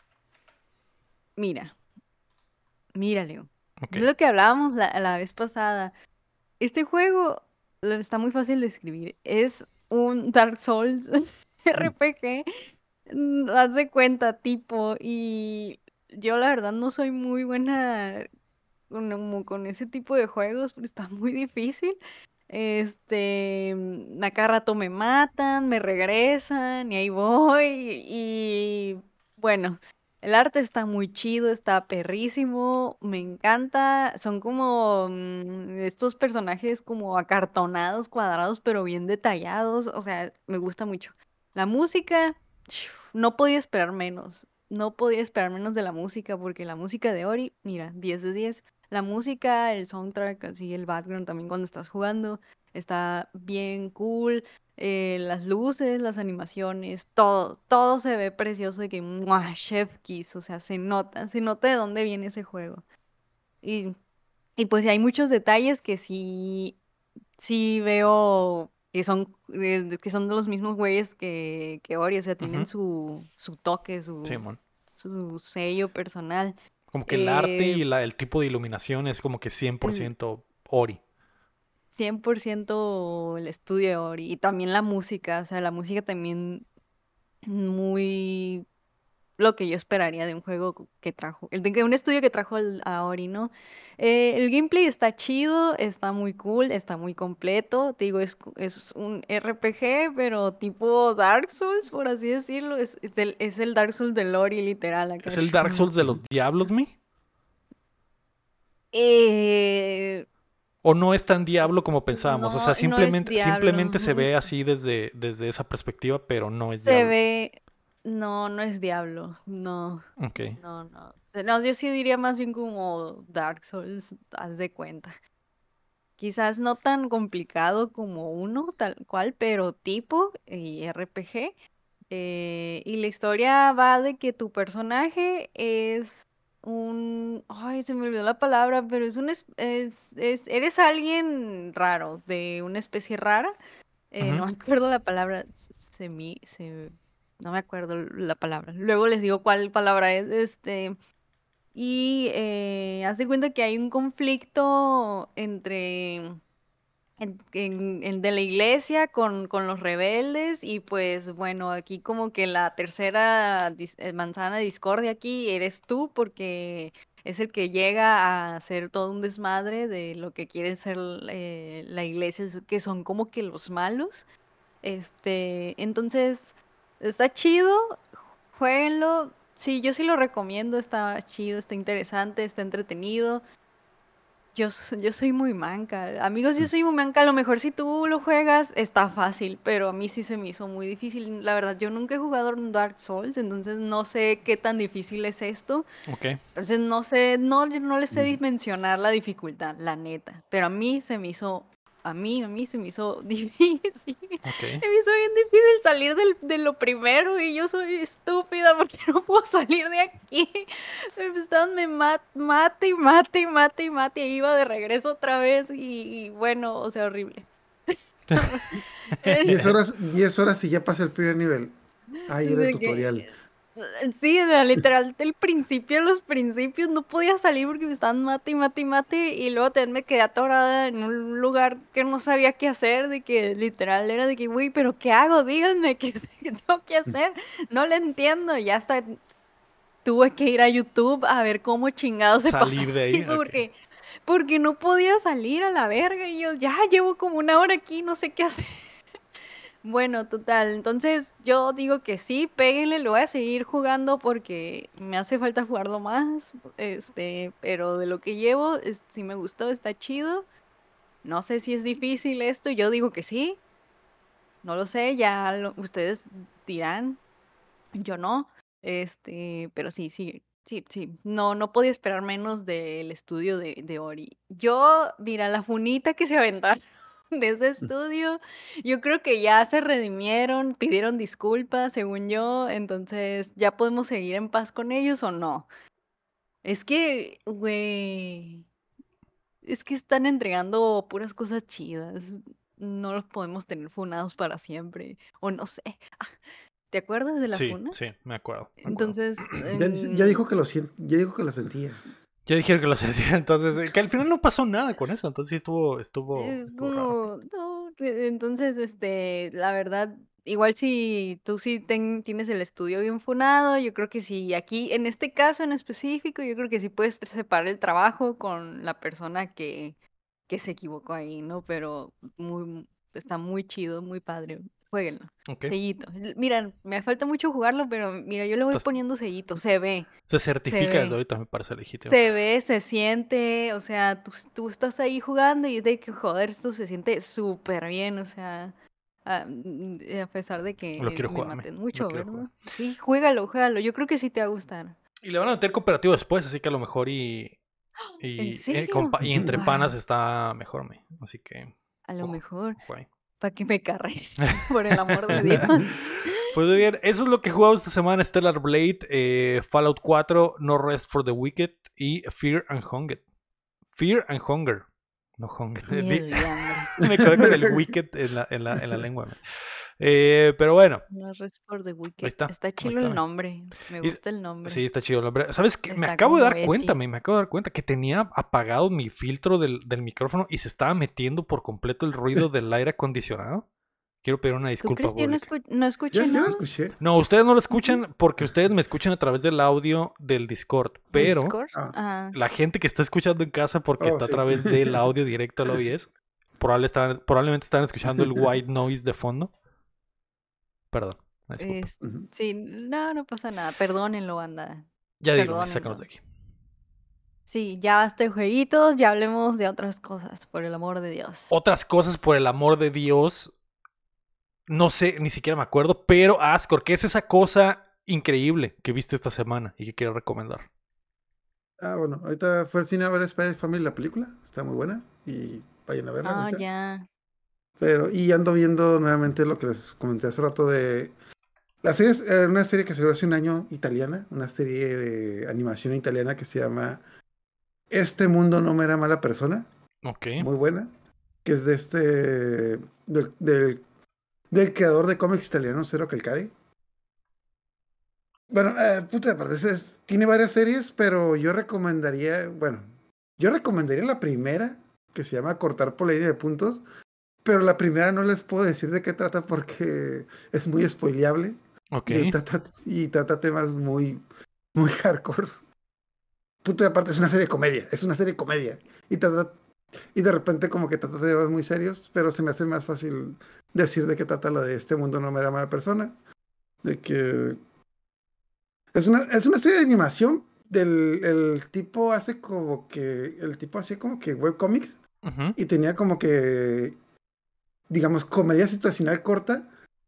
Mira, mira, Leo. Ok. Es lo que hablábamos la, la vez pasada. Este juego lo- está muy fácil de escribir. Es un Dark Souls R P G. mm, Haz de cuenta, tipo. Y yo la verdad no soy muy buena con, como con ese tipo de juegos, pero está muy difícil. Este, mm, a cada rato me matan, me regresan y ahí voy. Y bueno, el arte está muy chido, está perrísimo, me encanta. Son como mm, estos personajes como acartonados, cuadrados, pero bien detallados. O sea, me gusta mucho. La música, no podía esperar menos. No podía esperar menos de la música, porque la música de Ori, mira, diez de diez. La música, el soundtrack, así el background también cuando estás jugando, está bien cool. Eh, las luces, las animaciones, todo, todo se ve precioso de que, ¡mua! Chef Kiss, o sea, se nota, se nota de dónde viene ese juego. Y, y pues hay muchos detalles que sí, sí veo que son, eh, que son de los mismos güeyes que, que Ori, o sea, tienen Ujú. su, su toque, su, Simón. su sello personal. Como que el arte Eh, y la- el tipo de iluminación es como que cien por el ciento Ori. cien por ciento el estudio de Ori y también la música, o sea, la música también muy lo que yo esperaría de un juego que trajo, el de que un estudio que trajo el- a Ori, ¿no? Eh, el gameplay está chido, está muy cool, está muy completo, te digo, es, cu- es un R P G, pero tipo Dark Souls, por así decirlo, es, es el, es el Dark Souls de Ori, literal, acá. ¿Es el Dark Souls de los diablos, mi? Eh, ¿O no es tan diablo como pensábamos? O sea, no, no es simplemente, simplemente se Diablo. ve así desde, desde esa perspectiva, pero no es Se diablo. ve, no, no es Diablo, no, Ok. no, no. O no, yo sí diría más bien como Dark Souls, haz de cuenta. Quizás no tan complicado como uno, tal cual, pero tipo y R P G. Eh, y la historia va de que tu personaje es un, ay, se me olvidó la palabra, pero es un, es, es, es- eres alguien raro, de una especie rara. Eh, Ujú. no me acuerdo la palabra, semi, se, no me acuerdo la palabra. Luego les digo cuál palabra es, este, y eh, haz de cuenta que hay un conflicto entre en, en- en- de la iglesia con, con los rebeldes y pues bueno, aquí como que la tercera dis- eh, manzana de discordia aquí eres tú porque es el que llega a hacer todo un desmadre de lo que quiere ser eh, la iglesia, que son como que los malos. Este, entonces, está chido, jueguenlo. Sí, yo sí lo recomiendo, está chido, está interesante, está entretenido. Yo, s- yo soy muy manca. Amigos, yo soy muy manca. A lo mejor si tú lo juegas está fácil, pero a mí sí se me hizo muy difícil. La verdad, yo nunca he jugado en Dark Souls, entonces no sé qué tan difícil es esto. Ok. Entonces no sé, no, no le sé dimensionar la dificultad, la neta. Pero a mí se me hizo, a mí, a mí se me hizo difícil. Ok. Se me hizo bien difícil salir del, de lo primero y yo soy estúpida porque no puedo salir de aquí. Pero pues, estaban me mat, mate y mate y mate y mate y iba de regreso otra vez y, y bueno, o sea, horrible. Diez horas, diez horas y ya pasa el primer nivel. Ahí era el De tutorial. que, sí, o sea, literal, del principio a los principios no podía salir porque me estaban mate y mate y mate y luego también me quedé atorada en un lugar que no sabía qué hacer, de que literal era de que, güey, pero ¿qué hago? Díganme qué, qué tengo que hacer, no le entiendo, y ya hasta tuve que ir a YouTube a ver cómo chingados se Salir pasaba de ahí. eso Ok. porque, porque no podía salir a la verga y yo ya llevo como una hora aquí, no sé qué hacer. Bueno, total. Entonces yo digo que sí, péguenle, lo voy a seguir jugando porque me hace falta jugarlo más. Este, pero de lo que llevo, es- sí me gustó, está chido. No sé si es difícil esto, yo digo que sí. No lo sé, ya lo- ustedes dirán, yo no. Este, pero sí, sí, sí, sí. No, no podía esperar menos del estudio de, de Ori. Yo, mira, la funita que se aventaron de ese estudio, yo creo que ya se redimieron, pidieron disculpas, según yo, entonces ya podemos seguir en paz con ellos o no. Es que, güey, es que están entregando puras cosas chidas. No los podemos tener funados para siempre. O no sé. ¿Te acuerdas de la Sí, funa? sí, me acuerdo, me acuerdo. Entonces, Ya, dice- ya em, dijo que lo sien- ya dijo que lo sentía. Ya dijeron que lo sentía, entonces, eh, que al final no pasó nada con eso, entonces sí estuvo, estuvo, es estuvo raro. como, no, e- entonces, este, la verdad, igual si tú sí ten- tienes el estudio bien funado, yo creo que sí, aquí, en este caso en específico, yo creo que sí puedes separar el trabajo con la persona que, que se equivocó ahí, ¿no? Pero muy, está muy chido, muy padre. Jueguenlo. Ok. Sellito. L- Mira, me falta mucho jugarlo, pero mira, yo le voy Estás- poniendo sellito. Se ve, Se se certifica desde ve. ahorita, me parece legítimo. Se ve, se siente, o sea, tú, tú estás ahí jugando y es de que, joder, esto se siente súper bien, o sea, a, mm, a pesar de Lo que quiero me jugar, me. maten Lo mucho, quiero jugar. ¿verdad? Sí, juégalo, juégalo, yo creo que sí te va a gustar. Y le van a meter cooperativo después, así que a lo mejor y. ¿En Y, eh, con serio? pa- y entre Ujú. panas Ay, está mejor, me. Así que. a lo Ojo, mejor, ojo ahí. para que me carre, por el amor de Dios. Pues muy bien, eso es lo que he jugado esta semana: Stellar Blade, eh, Fallout cuatro, No Rest for the Wicked y Fear and Hunger. Fear and Hunger. No Hunger. Miedo y hambre. Me quedé con el Wicked en la, en la, en la lengua. me. Eh, pero bueno, No Rest for the ahí Wicked. está. Está Ahí chido está. el me. nombre, me Y- gusta el nombre. Sí, está chido el nombre. ¿Sabes qué? Me Está acabo de como dar cuenta, edgy. me, me acabo de dar cuenta que tenía apagado mi filtro del, del micrófono y se estaba metiendo por completo el ruido del aire acondicionado. Quiero pedir una ¿Tú disculpa crees que yo no, pública. escu- no Yo, escuché yo lo nada? escuché. No, ustedes no lo Ujú. escuchan porque ustedes me escuchan a través del audio del Discord, ¿El pero Discord? Ah, Ah, la gente que está escuchando en casa porque oh, está a sí. través del audio directo al O B S, probable están- probablemente están escuchando el white noise de fondo. Perdón, una disculpa. es- Ujú. sí, no, no pasa nada. Perdónenlo, banda. Ya dilo, me, sácanos de Perdónenlo. aquí. Sí, ya basta de jueguitos, ya hablemos de otras cosas, por el amor de Dios. Otras cosas, por el amor de Dios, no sé, ni siquiera me acuerdo, pero Ascor, ¿qué es esa cosa increíble que viste esta semana y que quiero recomendar? Ah, bueno, ahorita fue al cine a ver Spy Family, la película. Está muy buena. Y vayan a verla Ah, ahorita. ya. Pero, y ando viendo nuevamente lo que les comenté hace rato de. La serie es eh, una serie que salió hace un año italiana, una serie de animación italiana que se llama Este mundo no me era mala persona, Ok, muy buena, que es de este, del, del, del creador de cómics italiano, Zero Calcare. Bueno, eh, puta, aparte, es- es- tiene varias series, pero yo recomendaría, bueno, yo recomendaría la primera, que se llama Cortar por la línea de puntos, pero la primera no les puedo decir de qué trata porque es muy spoileable. ok. Y trata, y trata temas muy, muy hardcore. Punto y aparte, es una serie de comedia. Es una serie de comedia. Y, trata, y de repente, como que trata temas muy serios. Pero se me hace más fácil decir de qué trata la de Este mundo no me era mala persona. De que. Es una, es una serie de animación. Del el tipo hace como que. El tipo hacía como que webcomics. Ujú. Y tenía como que. Digamos, comedia situacional corta.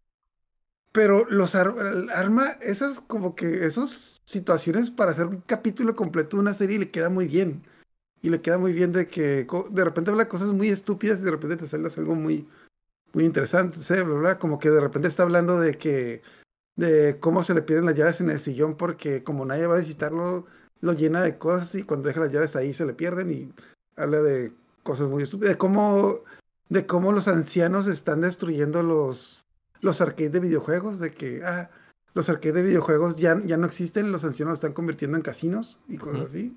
Pero los ar- el arma esas como que esas situaciones para hacer un capítulo completo de una serie y le queda muy bien. Y le queda muy bien de que co- de repente habla cosas muy estúpidas y de repente te sale algo muy, muy interesante, ¿sí? Bla, bla, como que de repente está hablando de que de cómo se le pierden las llaves en el sillón porque como nadie va a visitarlo, lo llena de cosas y cuando deja las llaves ahí se le pierden y habla de cosas muy estúpidas, de cómo, de cómo los ancianos están destruyendo los, los arcades de videojuegos, de que ah, los arcades de videojuegos ya, ya no existen, los ancianos los están convirtiendo en casinos y cosas Ujú. así.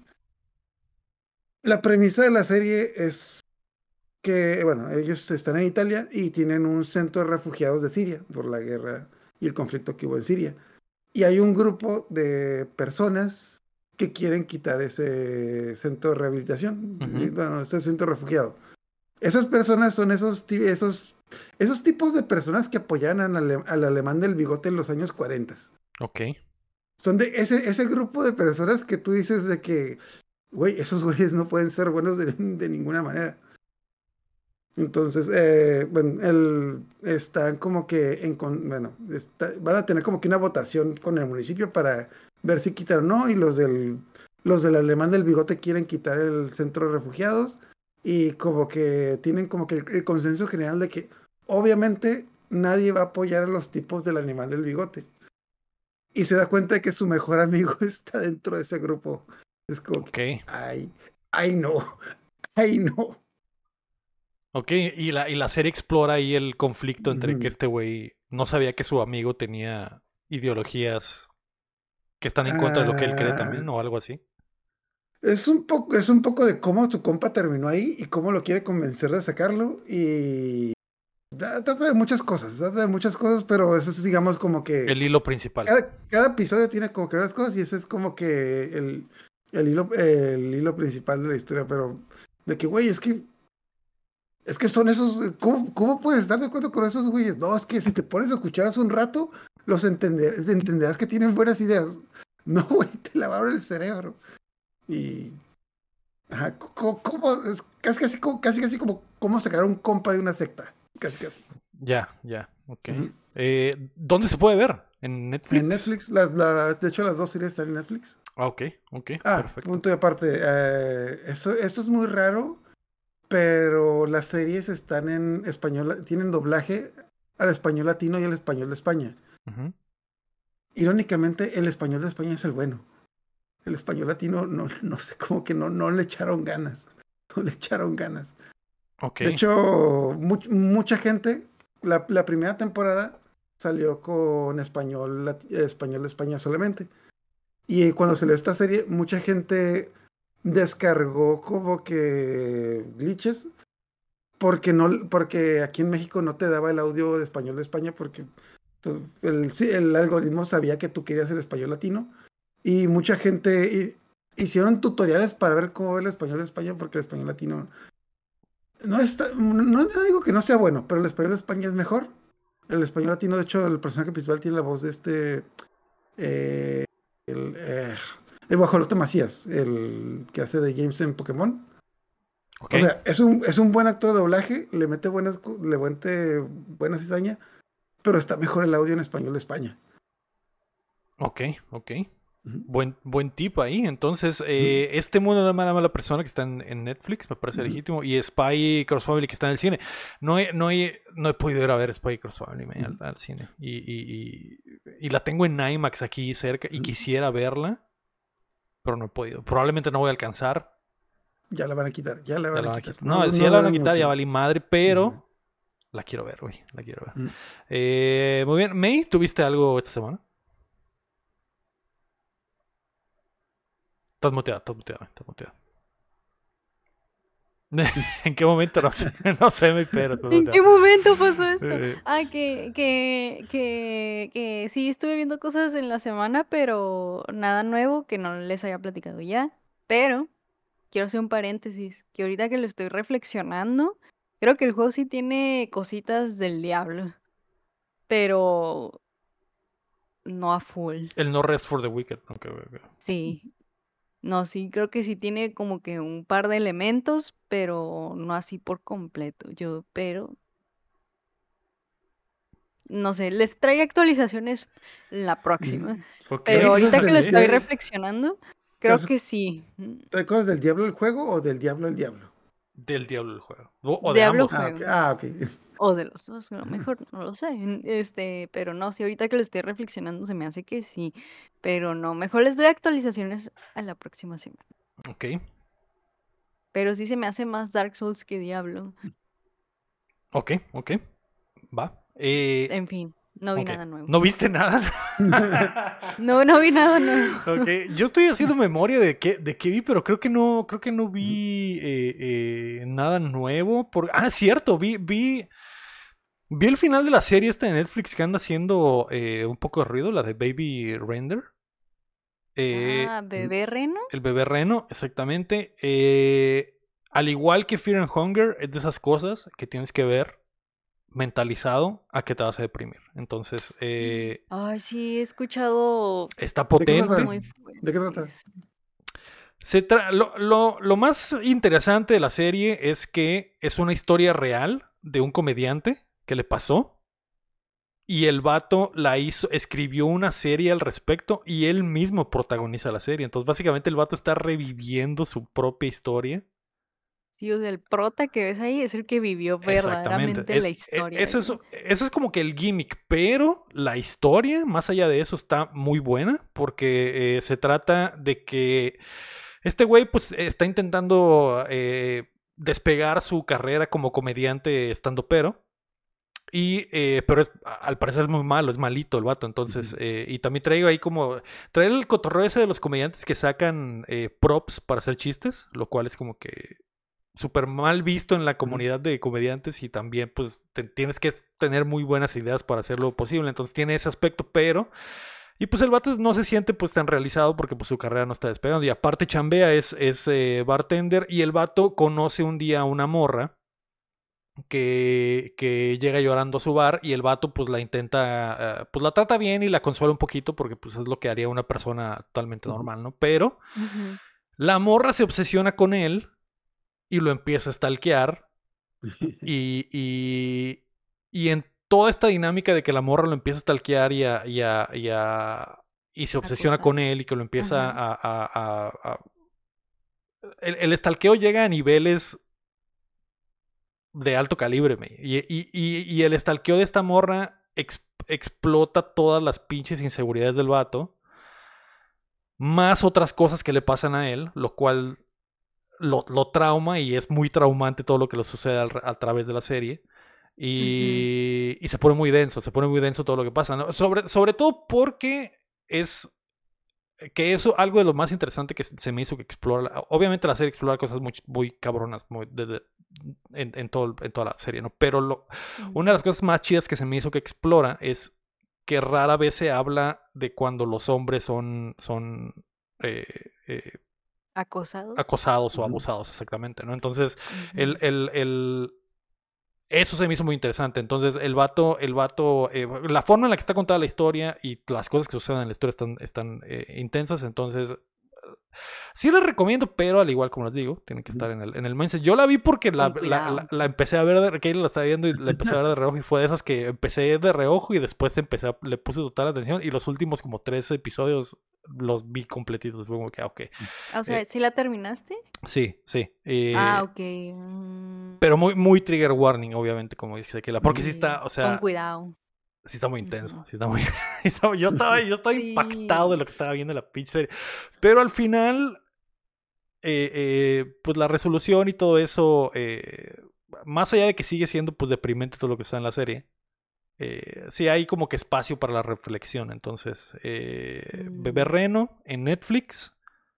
La premisa de la serie es que, bueno, ellos están en Italia y tienen un centro de refugiados de Siria por la guerra y el conflicto que hubo en Siria. Y hay un grupo de personas que quieren quitar ese centro de rehabilitación, Ujú. eh, bueno, ese centro refugiado. Esas personas son esos, ti- esos, esos tipos de personas que apoyaban al, ale- al alemán del bigote en los años cuarenta. Ok. Son de ese, ese grupo de personas que tú dices de que, güey, esos güeyes no pueden ser buenos de, de ninguna manera. Entonces, eh, bueno, el, están como que, en, con, bueno, está- van a tener como que una votación con el municipio para ver si quitan o no, y los del, los del alemán del bigote quieren quitar el centro de refugiados, y como que tienen como que el, el consenso general de que obviamente nadie va a apoyar a los tipos del alemán del bigote. Y se da cuenta de que su mejor amigo está dentro de ese grupo. Es como Ok. que, ay, ay no, ay no. Ok, y la, y la serie explora ahí el conflicto entre que Ujú. este güey no sabía que su amigo tenía ideologías que están en contra de lo que él cree Ah, también, o algo así. es un poco, es un poco de cómo tu compa terminó ahí y cómo lo quiere convencer de sacarlo. Y da- trata de muchas cosas, trata de muchas cosas, pero eso es, digamos, como que El hilo principal. cada, cada episodio tiene como que varias cosas y ese es como que el, el hilo, el hilo principal de la historia. Pero de que, güey, es que Es que son esos, ¿cómo, cómo puedes estar de acuerdo con esos güeyes? No, es que si te pones a escuchar hace un rato, los entender, entenderás que tienen buenas ideas. No, güey, te lavaron el cerebro. Y, ajá, ¿cómo, cómo- es casi casi, como- casi casi como cómo sacar a un compa de una secta? Casi casi. Ya, ya, ok. Ujú. Eh, ¿dónde se puede ver? ¿En Netflix? En Netflix, las, la, de hecho las dos series están en Netflix. Ah, ok, ok, Ah, perfecto. punto y aparte, eh, esto, esto es muy raro, pero las series están en español, tienen doblaje al español latino y al español de España. Ujú. Irónicamente, el español de España es el bueno. El español latino, no, no sé, como que no, no le echaron ganas. No le echaron ganas. Ok, De hecho, much- mucha gente, la, la primera temporada salió con español, lati- español de España solamente. Y cuando salió esta serie, mucha gente descargó como que glitches porque no, porque aquí en México no te daba el audio de español de España porque tu- el, sí, el algoritmo sabía que tú querías el español latino y mucha gente hi- hicieron tutoriales para ver cómo el español de España porque el español latino no está, no, no digo que no sea bueno, pero el español de España es mejor. El español latino, de hecho, el personaje principal tiene la voz de este eh, el, eh, el Guajolote Macías, el que hace de James en Pokémon. ok, O sea, es un, es un buen actor de doblaje, le mete buenas, cu- le mete buena cizaña, pero está mejor el audio en español de España. ok, ok. Ujú, Buen, buen tip ahí. Entonces, ujú, eh, este mundo de mala mala persona que está en, en Netflix me parece ujú, legítimo. Y Spy Cross Family que está en el cine. No he, no he, no he podido ir a ver Spy Cross Family man, ujú, al, al cine. Y, y, y, y la tengo en IMAX aquí cerca y ujú. quisiera verla, pero no he podido. Probablemente no voy a alcanzar. Ya la van a quitar, ya la Ya van la a van a quitar. quitar. No, No, si ya no la van a duran quitar, ya mucho. valí madre, Ujú, pero la quiero ver, güey. La quiero ver. ujú. Eh, muy bien. May, ¿tuviste algo esta semana? Estás muteado, estás muteado, estás muteado. ¿En qué momento? No sé, no sé, May, pero estás ¿En qué muteado. momento pasó esto? Eh, Ah, que, que, que, que sí estuve viendo cosas en la semana, pero nada nuevo que no les haya platicado ya. Pero quiero hacer un paréntesis, que ahorita que lo estoy reflexionando, creo que el juego sí tiene cositas del diablo, pero no a full. el No Rest for the Wicked. Ok, ok, ok. Sí, no, sí, creo que sí tiene como que un par de elementos, pero no así por completo. Yo, pero no sé, les trae actualizaciones la próxima. Ujú. Ok, Pero ¿Trae cosas ahorita que lo del, ok. estoy de, reflexionando, creo trae que sí. trae cosas del diablo el juego o del diablo el diablo? Del diablo el juego. O, o de Diablo ambos. Ah, ok. juego. Ah, ok. O de los dos, a lo mejor, no lo sé. Este, pero no, sí, ahorita que lo estoy reflexionando se me hace que sí. Pero no, mejor les doy actualizaciones a la próxima semana. Ok, Pero sí se me hace más Dark Souls que Diablo. ok, ok. Va. Eh, En fin, no vi ok. nada nuevo. ¿No viste nada? No, no vi nada nuevo. Ok, yo estoy haciendo memoria de qué, de qué vi, pero creo que no, creo que no vi eh, eh, nada nuevo. Por... Ah, cierto, vi, vi, vi el final de la serie esta de Netflix que anda haciendo eh, un poco de ruido, la de Baby Render. Eh, Ah, bebé reno. el bebé reno, exactamente. Eh, al igual que Fear and Hunger, es de esas cosas que tienes que ver mentalizado a que te vas a deprimir. Entonces, eh, Ay, sí, he escuchado está ¿De qué cosas trata? potente. muy ¿De qué trata? fuertes. Se tra- lo, lo- lo más interesante de la serie es que es una historia real de un comediante que le pasó y el vato la hizo, escribió una serie al respecto y él mismo protagoniza la serie. Entonces básicamente el vato está reviviendo su propia historia. Sí, o sea, el prota que ves ahí es el que vivió Exactamente. verdaderamente Es- la e- historia. ese, es, güey. ese es como que el gimmick, pero la historia, más allá de eso, está muy buena porque eh, se trata de que este güey pues está intentando eh, despegar su carrera como comediante estandopero. Y, eh, pero es, a- al parecer es muy malo, es malito el vato. Entonces, Ujú. eh, y también traigo ahí como, traer el cotorreo ese de los comediantes que sacan eh, props para hacer chistes, lo cual es como que súper mal visto en la Ujú. comunidad de comediantes y también pues te- tienes que tener muy buenas ideas para hacerlo posible. Entonces tiene ese aspecto, pero... Y pues el vato no se siente pues tan realizado porque pues su carrera no está despegando. Y aparte chambea, es, es eh, bartender y el vato conoce un día a una morra que, que llega llorando a su bar y el vato pues la intenta, uh, pues la trata bien y la consuela un poquito porque pues es lo que haría una persona totalmente normal, ¿no? Pero Ujú. la morra se obsesiona con él y lo empieza a stalkear y, y, y en toda esta dinámica de que la morra lo empieza a stalkear y, a, y, a, y, a, y se obsesiona Acosar. con él y que lo empieza Ajá. a... a, a, a el, el stalkeo llega a niveles de alto calibre, me. Y, y, y, y el stalkeo de esta morra ex, explota todas las pinches inseguridades del vato. Más otras cosas que le pasan a él, lo cual lo, lo trauma y es muy traumante todo lo que le sucede al, a través de la serie. Y, uh-huh. y se pone muy denso, se pone muy denso todo lo que pasa, ¿no? Sobre, sobre todo porque es... que eso algo de lo más interesante que se me hizo que explora, obviamente la serie explora cosas muy, muy cabronas muy, de, de, en, en, todo, en toda la serie, ¿no? Pero lo, uh-huh. una de las cosas más chidas que se me hizo que explora es que rara vez se habla de cuando los hombres son, son eh, eh, acosados, acosados uh-huh. o abusados, exactamente, ¿no? Entonces, uh-huh. el, el, el eso se me hizo muy interesante. Entonces, el vato, el vato, eh, la forma en la que está contada la historia y las cosas que suceden en la historia están, están eh, intensas. Entonces, uh, sí les recomiendo, pero al igual como les digo, tienen que estar en el, en el mindset. Yo la vi porque la, la, la, la empecé a ver, de, Kayla la estaba viendo y la empecé a ver de reojo y fue de esas que empecé de reojo y después empecé a, le puse total atención y los últimos como tres episodios los vi completitos. Fue como que, ah, ok. O sea, eh, ¿sí la terminaste? Sí, sí. Eh, ah, ok. Mm. Pero muy, muy trigger warning, obviamente, como dice Kayla. Porque sí, sí está, o sea... Con cuidado. Sí está muy intenso. Uh-huh. Sí está muy... yo estaba, yo estaba sí. impactado de lo que estaba viendo en la pinche serie. Pero al final... Eh, eh, pues la resolución y todo eso... Eh, más allá de que sigue siendo pues deprimente todo lo que está en la serie... Eh, sí hay como que espacio para la reflexión. Entonces... Eh, mm. Bebé Reno en Netflix...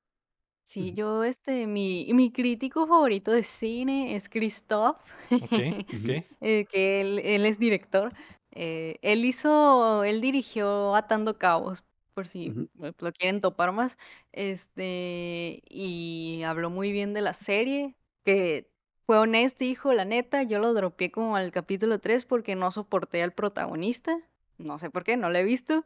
Sí, yo, este, mi, mi crítico favorito de cine es Christoph, okay, okay. eh, que él, él es director. Eh, él hizo, él dirigió Atando Cabos, por si uh-huh. lo quieren topar más, este, y habló muy bien de la serie, que fue honesto, hijo, la neta, yo lo dropeé como al capítulo tres porque no soporté al protagonista, no sé por qué, no lo he visto,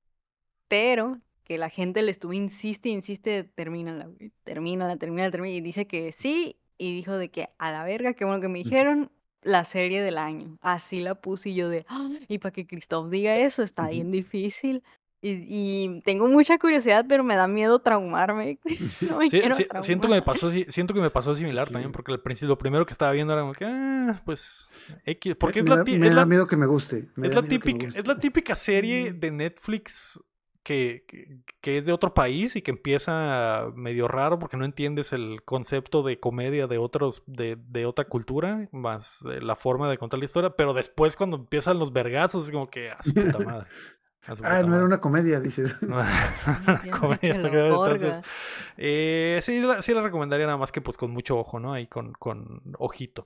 pero... que la gente le estuvo insiste, insiste, termínala, termínala, termínala, termínala, y dice que sí, y dijo de que a la verga, qué bueno que me dijeron, la serie del año. Así la puse y yo de, ¡ah! Y para que Christoph diga eso, está uh-huh. bien difícil. Y, y tengo mucha curiosidad, pero me da miedo traumarme. No me sí, quiero sí, traumar. Siento que me pasó, siento que me pasó similar okay. también, porque al principio lo primero que estaba viendo era como que, ah, pues, X, porque me, es la, me, me es da la, miedo que me guste. Me es, da la típica, guste. es la típica serie de Netflix que, que, que es de otro país y que empieza medio raro porque no entiendes el concepto de comedia de otros, de, de otra cultura, más la forma de contar la historia, pero después cuando empiezan los vergazos es como que a su puta madre. Ah, no madre. Era una comedia, dices. No, una comedia. Entonces, eh, sí, la, sí la recomendaría nada más que pues con mucho ojo, ¿no? Ahí con, con ojito.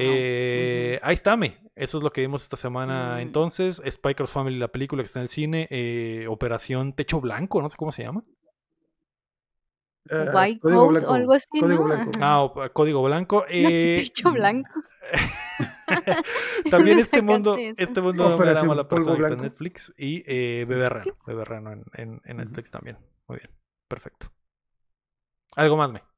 Eh, uh-huh. Ahí está, me. Eso es lo que vimos esta semana. Uh-huh. Entonces, Spy X Family, la película que está en el cine, eh, Operación Techo Blanco, no sé cómo se llama. Uh, White Coat blanco. O algo así, Código ¿no? Blanco. Ah, o, Código Blanco. Eh, Techo Blanco. También este mundo, este mundo no me da mala persona que está en Netflix y eh, Bebé Reno, Bebé Reno en, en, en Netflix uh-huh. también. Muy bien, perfecto. ¿Algo más, me?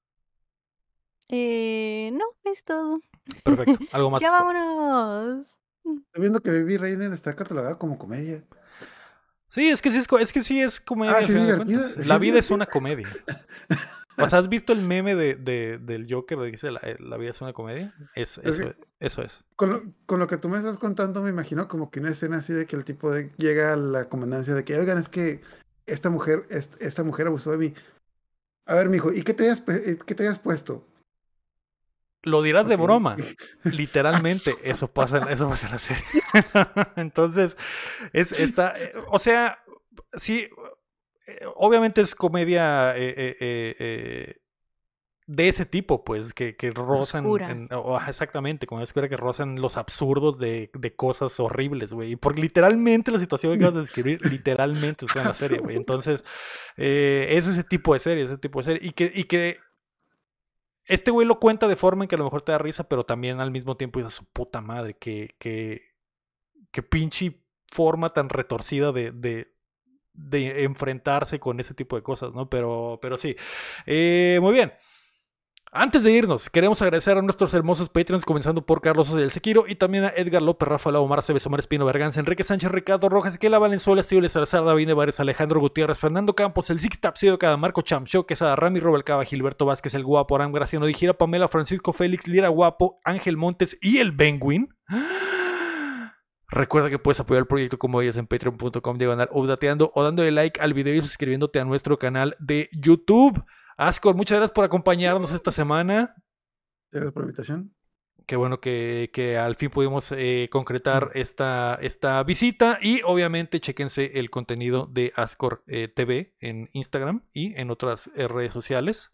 Eh, no, es todo. Perfecto, algo más. Ya vámonos. Estoy viendo que Baby Reiner está catalogada como comedia. Sí, es que sí es, es, que sí es comedia. Ah, sí es divertida. Sí la vida divertida. Es una comedia. O sea, ¿has visto el meme de, de, del Joker que dice la, la vida es una comedia? Es, es eso, que, eso es. Con lo, con lo que tú me estás contando, me imagino como que una escena así de que el tipo de, llega a la comandancia de que, oigan, es que esta mujer, esta, esta mujer abusó de mí. A ver, mijo, ¿y qué te hayas, qué te hayas puesto? Lo dirás okay. de broma. Literalmente, eso pasa, en, eso pasa en la serie. Entonces, es esta, o sea, sí. Obviamente es comedia eh, eh, eh, de ese tipo, pues, que, que rozan... En, oh, exactamente, como es que rozan los absurdos de, de cosas horribles, güey. Porque literalmente la situación que acabas de describir, literalmente está en la serie, güey. Entonces, eh, es ese tipo de serie, ese tipo de serie. Y que, y que este güey lo cuenta de forma en que a lo mejor te da risa, pero también al mismo tiempo dices, su puta madre, que, que, que pinche forma tan retorcida de, de, de enfrentarse con ese tipo de cosas, ¿no? Pero, pero sí. Eh, muy bien. Antes de irnos, queremos agradecer a nuestros hermosos Patreons, comenzando por Carlos Sosa del Sequiro y también a Edgar López, Rafael Omar, Cebes, Omar Espino, Berganza, Enrique Sánchez, Ricardo Rojas, Esquela Valenzuela, Estíbal Salazar, David Nevares, Alejandro Gutiérrez, Fernando Campos, el Six Tapsido, Cada Marco Chamcho, Quesada, Rami, Robel Cava, Gilberto Vázquez, el Guapo, Aram Graciano, Dijira, Pamela, Francisco Félix, Lira Guapo, Ángel Montes y el Benguin. Recuerda que puedes apoyar el proyecto como ellos en patreon punto com diagonal updateando o dándole like al video y suscribiéndote a nuestro canal de YouTube. Ascor, muchas gracias por acompañarnos esta semana. Gracias por la invitación. Qué bueno que, que al fin pudimos eh, concretar esta, esta visita. Y obviamente chéquense el contenido de Ascor eh, T V en Instagram y en otras eh, redes sociales.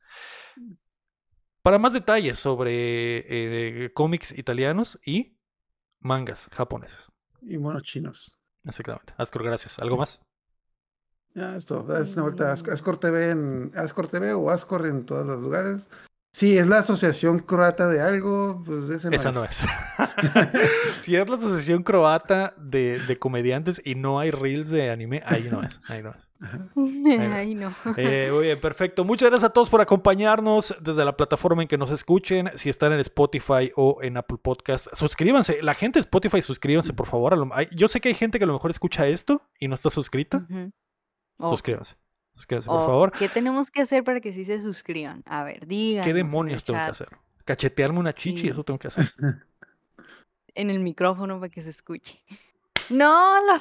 Para más detalles sobre eh, cómics italianos y mangas japoneses. Y monos chinos. Exactamente. Ascor, gracias. ¿Algo más? Ya, esto. Es una vuelta a As- Ascor T V en Ascor T V o Ascor en todos los lugares. Sí, es la asociación croata de algo, pues ese no Esa es. no es. Si es la asociación croata de, de comediantes y no hay reels de anime, ahí no es. Ahí no es. Ay, no. Eh, muy bien, perfecto. Muchas gracias a todos por acompañarnos desde la plataforma en que nos escuchen. Si están en Spotify o en Apple Podcast, suscríbanse. La gente de Spotify, suscríbanse, por favor. A lo- hay- Yo sé que hay gente que a lo mejor escucha esto y no está suscrita. Ujú. Oh, Suscríbanse. Suscríbanse, por oh, favor. ¿qué tenemos que hacer para que sí se suscriban? A ver, díganos ¿Qué en el demonios tengo que chat, hacer? ¿Cachetearme una chichi? Sí. Eso tengo que hacer. en el micrófono para que se escuche. No, lo...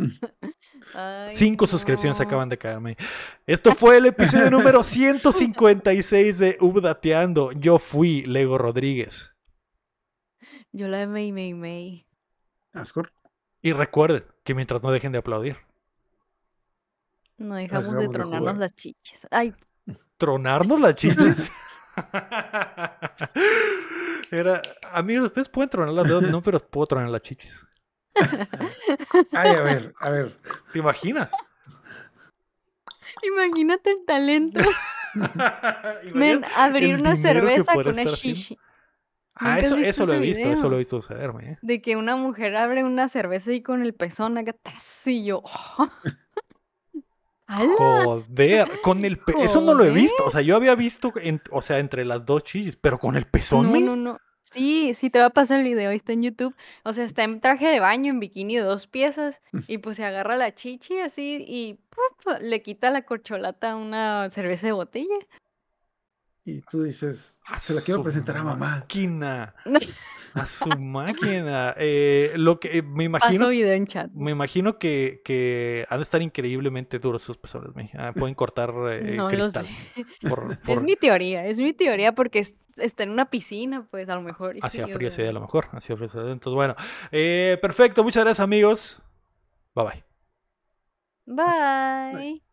Ay, Cinco suscripciones no. acaban de caerme. Esto fue el episodio número ciento cincuenta y seis de Updateando. Yo fui Lego Rodríguez. Yo la de May May May. Ascor. Y recuerden que mientras no dejen de aplaudir, No dejamos de Dejamos de tronarnos jugar. las chichis. Ay, tronarnos las chichis. Era, amigos, ustedes pueden tronar las dedos, no, pero puedo tronar las chichis. Ay, a ver, a ver. ¿Te imaginas? imagínate el talento. Men, Imagínate abrir el una dinero que cerveza podrá con una estar haciendo. shishi. Ah, ¿Nunca has eso, visto eso lo he ese visto, eso lo he video? visto sucederme. ¿eh? De que una mujer abre una cerveza y con el pezón acá atrás y yo. ¡Hala! Joder, con el pe- eso no lo he Joder. visto. O sea, yo había visto, en- o sea, entre las dos chichis, pero con el pezón. No, men. no, no. Sí, sí te va a pasar el video, ahí está en YouTube. O sea, está en traje de baño, en bikini de dos piezas, y pues se agarra la chichi así y ¡pup! Le quita la corcholata a una cerveza de botella. Y tú dices, A se la quiero su presentar a mamá. Máquina. A su máquina. Eh, lo que eh, me imagino. Paso video en chat. Me imagino que, que han de estar increíblemente duros esos pezones. me- ah, pueden cortar eh, No lo cristal. sé. Por, Es por- mi teoría, es mi teoría porque es- está en una piscina, pues a lo mejor. y hacia sí, o frío sea. sería a lo mejor. Hacia frío sería. Entonces, bueno. Eh, perfecto. Muchas gracias, amigos. Bye bye. Bye.